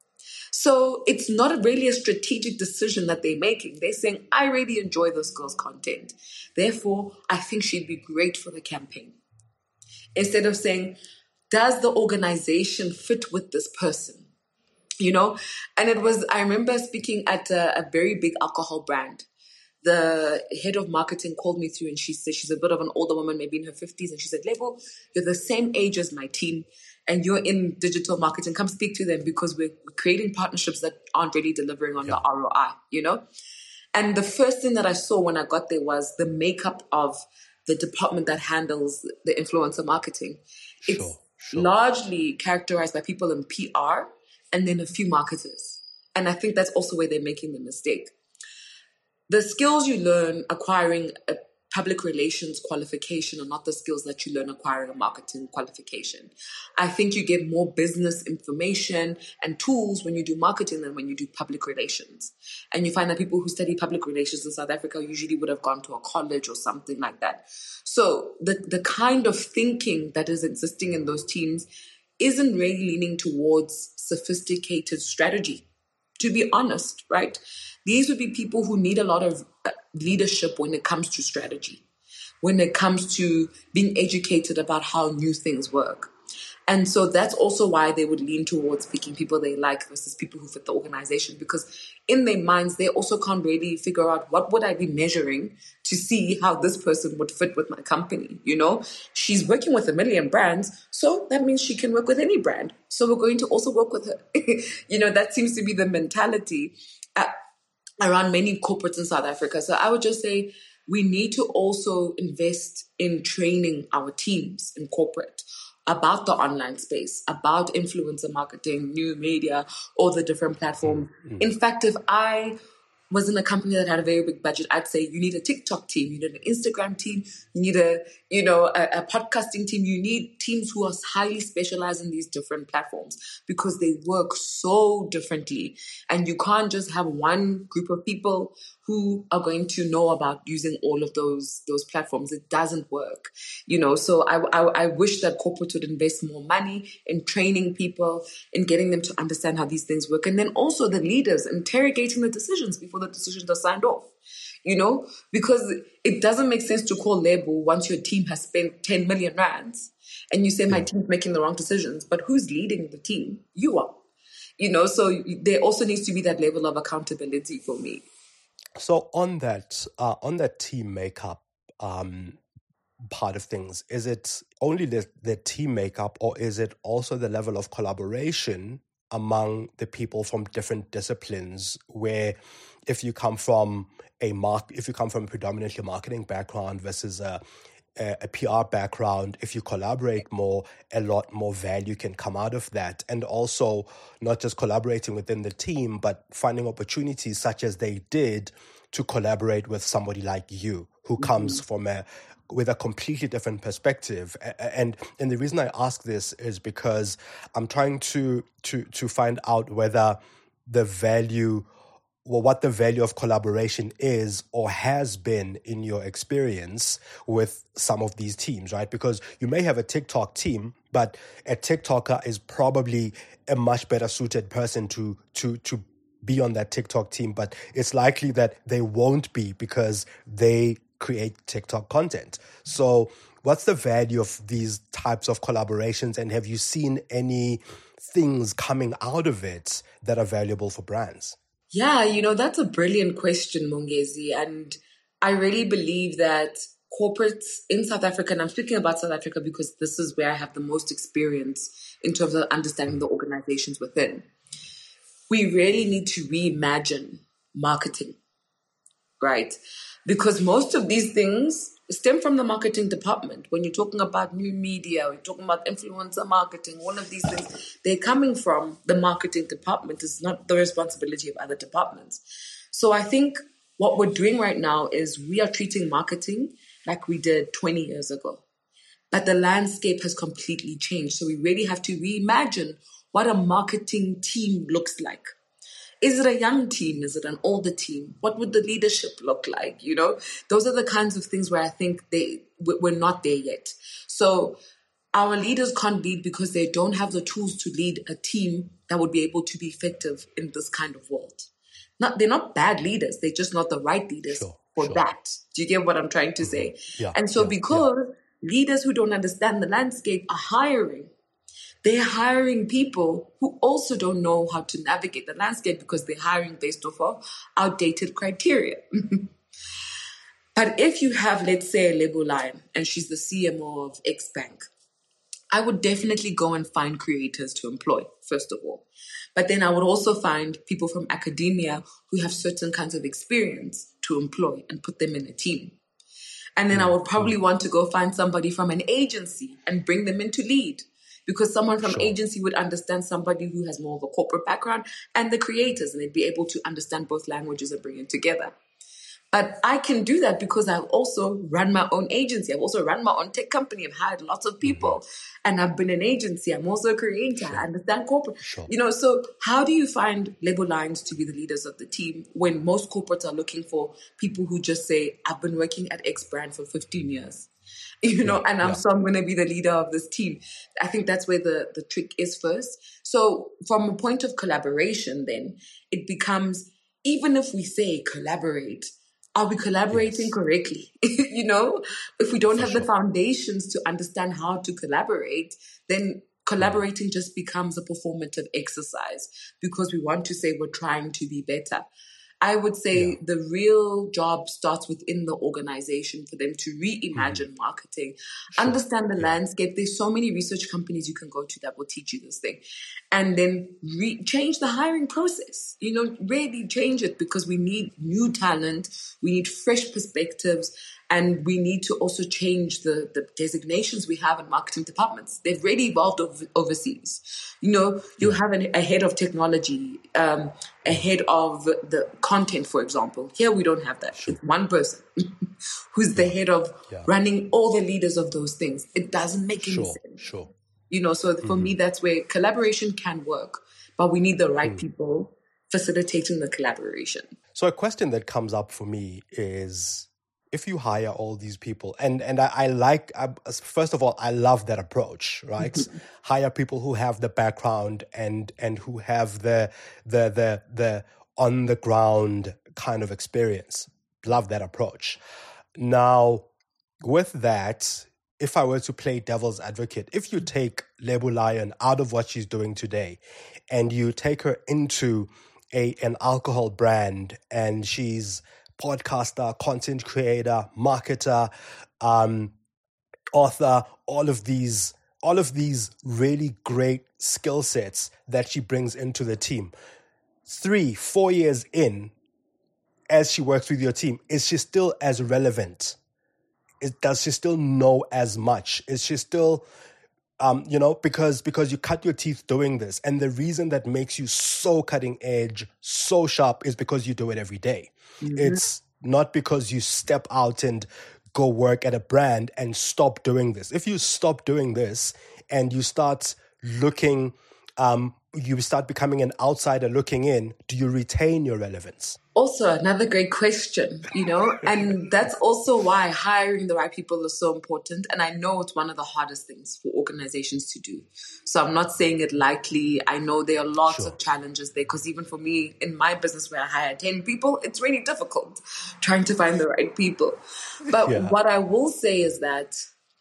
So it's not really a strategic decision that they're making. They're saying, I really enjoy this girl's content. Therefore, I think she'd be great for the campaign. Instead of saying, does the organization fit with this person? You know? And it was, I remember speaking at a, a very big alcohol brand. The head of marketing called me through and she said, she's a bit of an older woman, maybe in her fifties. And she said, Lebo, you're the same age as my team. And you're in digital marketing, come speak to them because we're creating partnerships that aren't really delivering on yeah. the R O I, you know? And the first thing that I saw when I got there was the makeup of the department that handles the influencer marketing. It's sure, sure. largely characterized by people in P R and then a few marketers. And I think that's also where they're making the mistake. The skills you learn acquiring a public relations qualification are not the skills that you learn acquiring a marketing qualification. I think you get more business information and tools when you do marketing than when you do public relations. And you find that people who study public relations in South Africa usually would have gone to a college or something like that. So the, the kind of thinking that is existing in those teams isn't really leaning towards sophisticated strategy, to be honest, right? These would be people who need a lot of leadership when it comes to strategy, when it comes to being educated about how new things work. And so that's also why they would lean towards picking people they like versus people who fit the organization, because in their minds, they also can't really figure out what would I be measuring to see how this person would fit with my company. You know, she's working with a million brands, so that means she can work with any brand. So we're going to also work with her. You know, that seems to be the mentality uh, around many corporates in South Africa. So I would just say we need to also invest in training our teams in corporate about the online space, about influencer marketing, new media, all the different platforms. Mm-hmm. In fact, if I was in a company that had a very big budget, I'd say you need a TikTok team, you need an Instagram team, you need a, you know, a, a podcasting team. You need teams who are highly specialized in these different platforms because they work so differently. And you can't just have one group of people who are going to know about using all of those those platforms. It doesn't work, you know. So I, I, I wish that corporate would invest more money in training people, in getting them to understand how these things work. And then also the leaders interrogating the decisions before the decisions are signed off, you know, because it doesn't make sense to call label once your team has spent ten million rands and you say my team's making the wrong decisions, but who's leading the team? You are, you know. So there also needs to be that level of accountability for me. So on that, uh, on that team makeup um, part of things, is it only the, the team makeup, or is it also the level of collaboration among the people from different disciplines? Where, if you come from a mark, if you come from a predominantly marketing background versus a A, a P R background, if you collaborate more, a lot more value can come out of that. And also not just collaborating within the team, but finding opportunities such as they did to collaborate with somebody like you, who mm-hmm. comes from a with a completely different perspective. And and the reason I ask this is because I'm trying to to to find out whether the value well, what the value of collaboration is or has been in your experience with some of these teams, right? Because you may have a TikTok team, but a TikToker is probably a much better suited person to to to be on that TikTok team, but it's likely that they won't be because they create TikTok content. So what's the value of these types of collaborations, and have you seen any things coming out of it that are valuable for brands? Yeah, you know, that's a brilliant question, Mongezi. And I really believe that corporates in South Africa, and I'm speaking about South Africa because this is where I have the most experience in terms of understanding the organizations within. We really need to reimagine marketing, right? Because most of these things stem from the marketing department. When you're talking about new media, we're talking about influencer marketing, all of these things, they're coming from the marketing department. It's not the responsibility of other departments. So I think what we're doing right now is we are treating marketing like we did twenty years ago. But the landscape has completely changed. So we really have to reimagine what a marketing team looks like. Is it a young team? Is it an older team? What would the leadership look like? You know, those are the kinds of things where I think they we're not there yet. So our leaders can't lead because they don't have the tools to lead a team that would be able to be effective in this kind of world. Not, they're not bad leaders. They're just not the right leaders sure, for sure. that. Do you get what I'm trying to say? Yeah, and so yeah, because yeah. leaders who don't understand the landscape are hiring, they're hiring people who also don't know how to navigate the landscape because they're hiring based off of outdated criteria. But if you have, let's say, a Lebo Lion and she's the C M O of X Bank, I would definitely go and find creators to employ, first of all. But then I would also find people from academia who have certain kinds of experience to employ and put them in a team. And then I would probably want to go find somebody from an agency and bring them in to lead. Because someone from sure. agency would understand somebody who has more of a corporate background and the creators, and they'd be able to understand both languages and bring it together. But I can do that because I've also run my own agency. I've also run my own tech company. I've hired lots of people mm-hmm. and I've been an agency. I'm also a creator. Sure. I understand corporate. Sure. You know, so how do you find Lebo Lions to be the leaders of the team when most corporates are looking for people who just say, I've been working at X brand for fifteen years. You know, yeah, and I'm yeah. so I'm going to be the leader of this team. I think that's where the, the trick is first. So from a point of collaboration, then it becomes, even if we say collaborate, are we collaborating yes. correctly? You know, if we don't For have sure. the foundations to understand how to collaborate, then collaborating mm. just becomes a performative exercise because we want to say we're trying to be better. I would say yeah. the real job starts within the organization for them to reimagine mm-hmm. marketing, sure. understand the yeah. landscape. There's so many research companies you can go to that will teach you this thing. And then re- change the hiring process, you know, really change it because we need new talent. We need fresh perspectives. And we need to also change the, the designations we have in marketing departments. They've really evolved ov- overseas. You know, you have an, a head of technology, um, a head of the content, for example. Here we don't have that. Sure. It's one person who's the head of yeah. running all the leaders of those things. It doesn't make any sure. sense. Sure. You know, so for mm-hmm. me, that's where collaboration can work, but we need the right mm. people facilitating the collaboration. So a question that comes up for me is, if you hire all these people, and, and I, I like, I, first of all, I love that approach, right? Mm-hmm. Hire people who have the background and and who have the the the the on the ground kind of experience. Love that approach. Now, with that, if I were to play devil's advocate, if you take Lebo Lion out of what she's doing today, and you take her into a an alcohol brand, and she's podcaster, content creator, marketer, um, author, all of these, all of these really great skill sets that she brings into the team. Three, four years in, as she works with your team, is she still as relevant? Is, does she still know as much? Is she still, um, you know, because because you cut your teeth doing this, and the reason that makes you so cutting edge, so sharp, is because you do it every day. Mm-hmm. It's not because you step out and go work at a brand and stop doing this. If you stop doing this and you start looking, um, you start becoming an outsider looking in, do you retain your relevance? Also, another great question, you know, and that's also why hiring the right people is so important. And I know it's one of the hardest things for organizations to do. So I'm not saying it lightly. I know there are lots sure. of challenges there, because even for me in my business where I hire ten people, it's really difficult trying to find the right people. But yeah. what I will say is that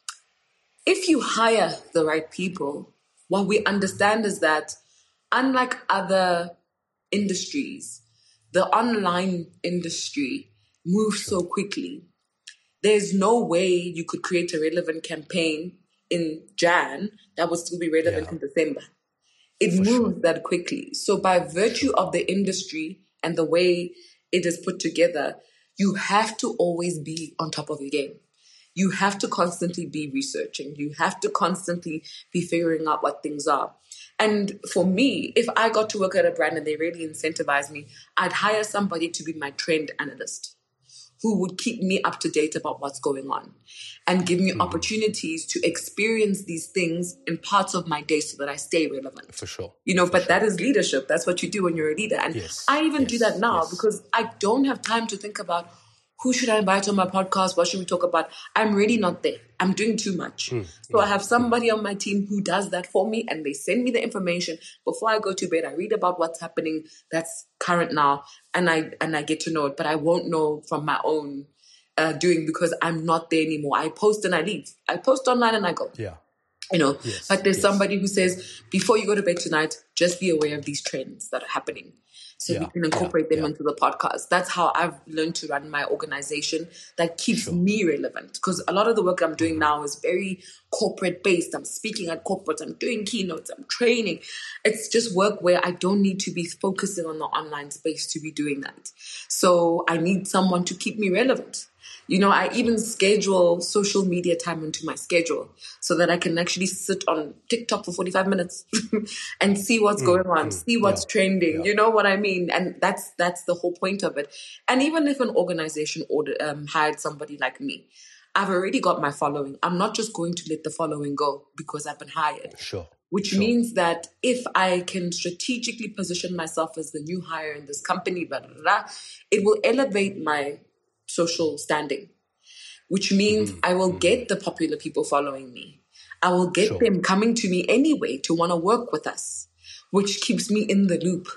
if you hire the right people, what we understand is that unlike other industries, the online industry moves so quickly. There's no way you could create a relevant campaign in Jan that would still be relevant yeah. in December. It For moves sure. that quickly. So by virtue of the industry and the way it is put together, you have to always be on top of your game. You have to constantly be researching. You have to constantly be figuring out what things are. And for me, if I got to work at a brand and they really incentivized me, I'd hire somebody to be my trend analyst who would keep me up to date about what's going on and give me mm-hmm. opportunities to experience these things in parts of my day so that I stay relevant. For sure. You know, For but sure. that is leadership. That's what you do when you're a leader. And yes. I even yes. do that now yes. because I don't have time to think about who should I invite on my podcast? What should we talk about? I'm really not there. I'm doing too much. Mm, so mm, I have somebody mm. on my team who does that for me, and they send me the information. Before I go to bed, I read about what's happening that's current now, and I and I get to know it. But I won't know from my own uh, doing because I'm not there anymore. I post and I leave. I post online and I go. Yeah. You know, yes, but there's yes. somebody who says, before you go to bed tonight, just be aware of these trends that are happening. So yeah, we can incorporate yeah, them yeah. into the podcast. That's how I've learned to run my organization. That keeps sure. me relevant. Because a lot of the work I'm doing mm-hmm. now is very corporate based. I'm speaking at corporates. I'm doing keynotes. I'm training. It's just work where I don't need to be focusing on the online space to be doing that. So I need someone to keep me relevant. You know, I even schedule social media time into my schedule so that I can actually sit on TikTok for forty-five minutes and see what's mm, going on, mm, see what's yeah, trending. Yeah. You know what I mean? And that's that's the whole point of it. And even if an organization order, um, hired somebody like me, I've already got my following. I'm not just going to let the following go because I've been hired. Sure. Which sure. means that if I can strategically position myself as the new hire in this company, blah, blah, blah, it will elevate my social standing, which means mm-hmm. I will get the popular people following me. I will get sure. them coming to me anyway to want to work with us, which keeps me in the loop.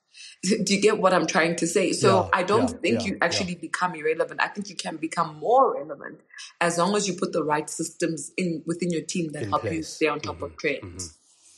Do you get what I'm trying to say? So yeah, I don't yeah, think yeah, you actually yeah. become irrelevant. I think you can become more relevant as long as you put the right systems in within your team that in help place. you stay on top mm-hmm. of trends.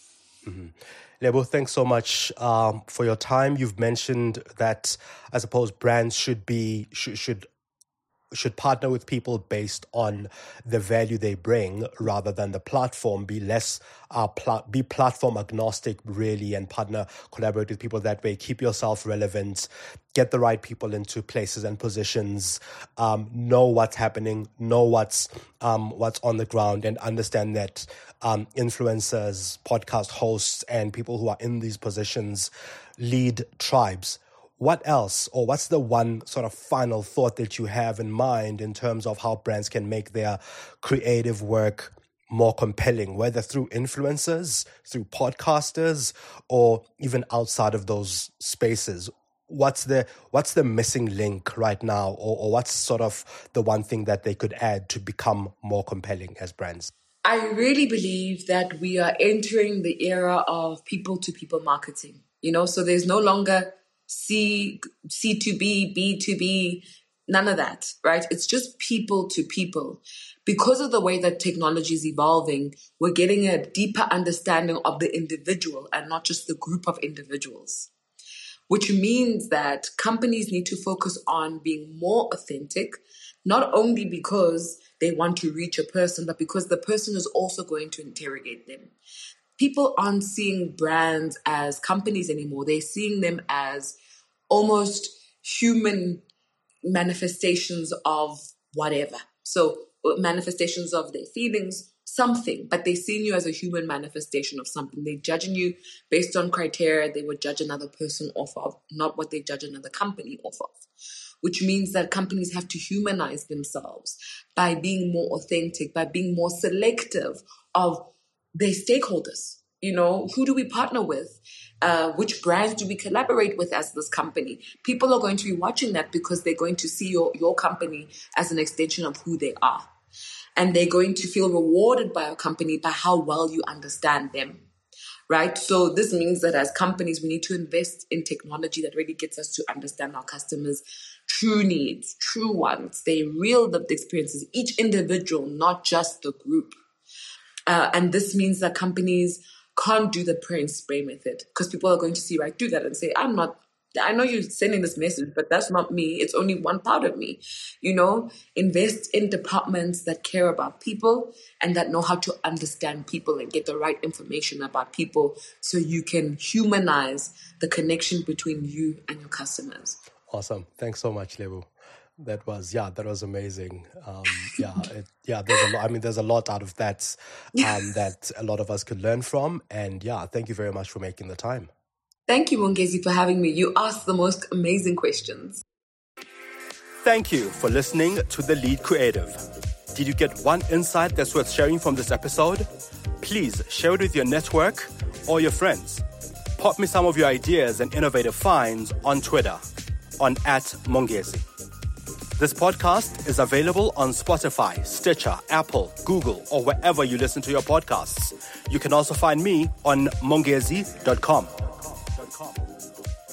Mm-hmm. Lebo, thanks so much um, for your time. You've mentioned that I suppose brands should be should should should partner with people based on the value they bring rather than the platform. Be less uh, pl- be platform agnostic really, and partner collaborate with people that way. Keep yourself relevant. Get the right people into places and positions. Um, know what's happening. Know what's um, what's on the ground, and understand that um, influencers, podcast hosts, and people who are in these positions lead tribes. What else, or what's the one sort of final thought that you have in mind in terms of how brands can make their creative work more compelling, whether through influencers, through podcasters, or even outside of those spaces? What's the what's the missing link right now, or, or what's sort of the one thing that they could add to become more compelling as brands? I really believe that we are entering the era of people-to-people marketing. You know, so there's no longer C, C to B, B to B, none of that, right? It's just people to people. Because of the way that technology is evolving, we're getting a deeper understanding of the individual and not just the group of individuals, which means that companies need to focus on being more authentic, not only because they want to reach a person, but because the person is also going to interrogate them. People aren't seeing brands as companies anymore. They're seeing them as almost human manifestations of whatever. So manifestations of their feelings, something, but they're seeing you as a human manifestation of something. They're judging you based on criteria they would judge another person off of, not what they judge another company off of, which means that companies have to humanize themselves by being more authentic, by being more selective of their stakeholders. You know, who do we partner with? Uh, which brands do we collaborate with as this company? People are going to be watching that because they're going to see your, your company as an extension of who they are. And they're going to feel rewarded by a company by how well you understand them, right? So this means that as companies, we need to invest in technology that really gets us to understand our customers' true needs, true wants, their real lived experiences, each individual, not just the group. Uh, and this means that companies can't do the pray and spray method, because people are going to see right through that and say, I'm not, I know you're sending this message, but that's not me. It's only one part of me. You know, invest in departments that care about people and that know how to understand people and get the right information about people so you can humanize the connection between you and your customers. Awesome. Thanks so much, Lebo. That was, yeah, that was amazing. Um, yeah, it, yeah, there's a lot, I mean, there's a lot out of that um, that a lot of us could learn from. And yeah, thank you very much for making the time. Thank you, Mongezi, for having me. You asked the most amazing questions. Thank you for listening to The Lead Creative. Did you get one insight that's worth sharing from this episode? Please share it with your network or your friends. Pop me some of your ideas and innovative finds on Twitter on at Mongezi. This podcast is available on Spotify, Stitcher, Apple, Google, or wherever you listen to your podcasts. You can also find me on mongezi dot com.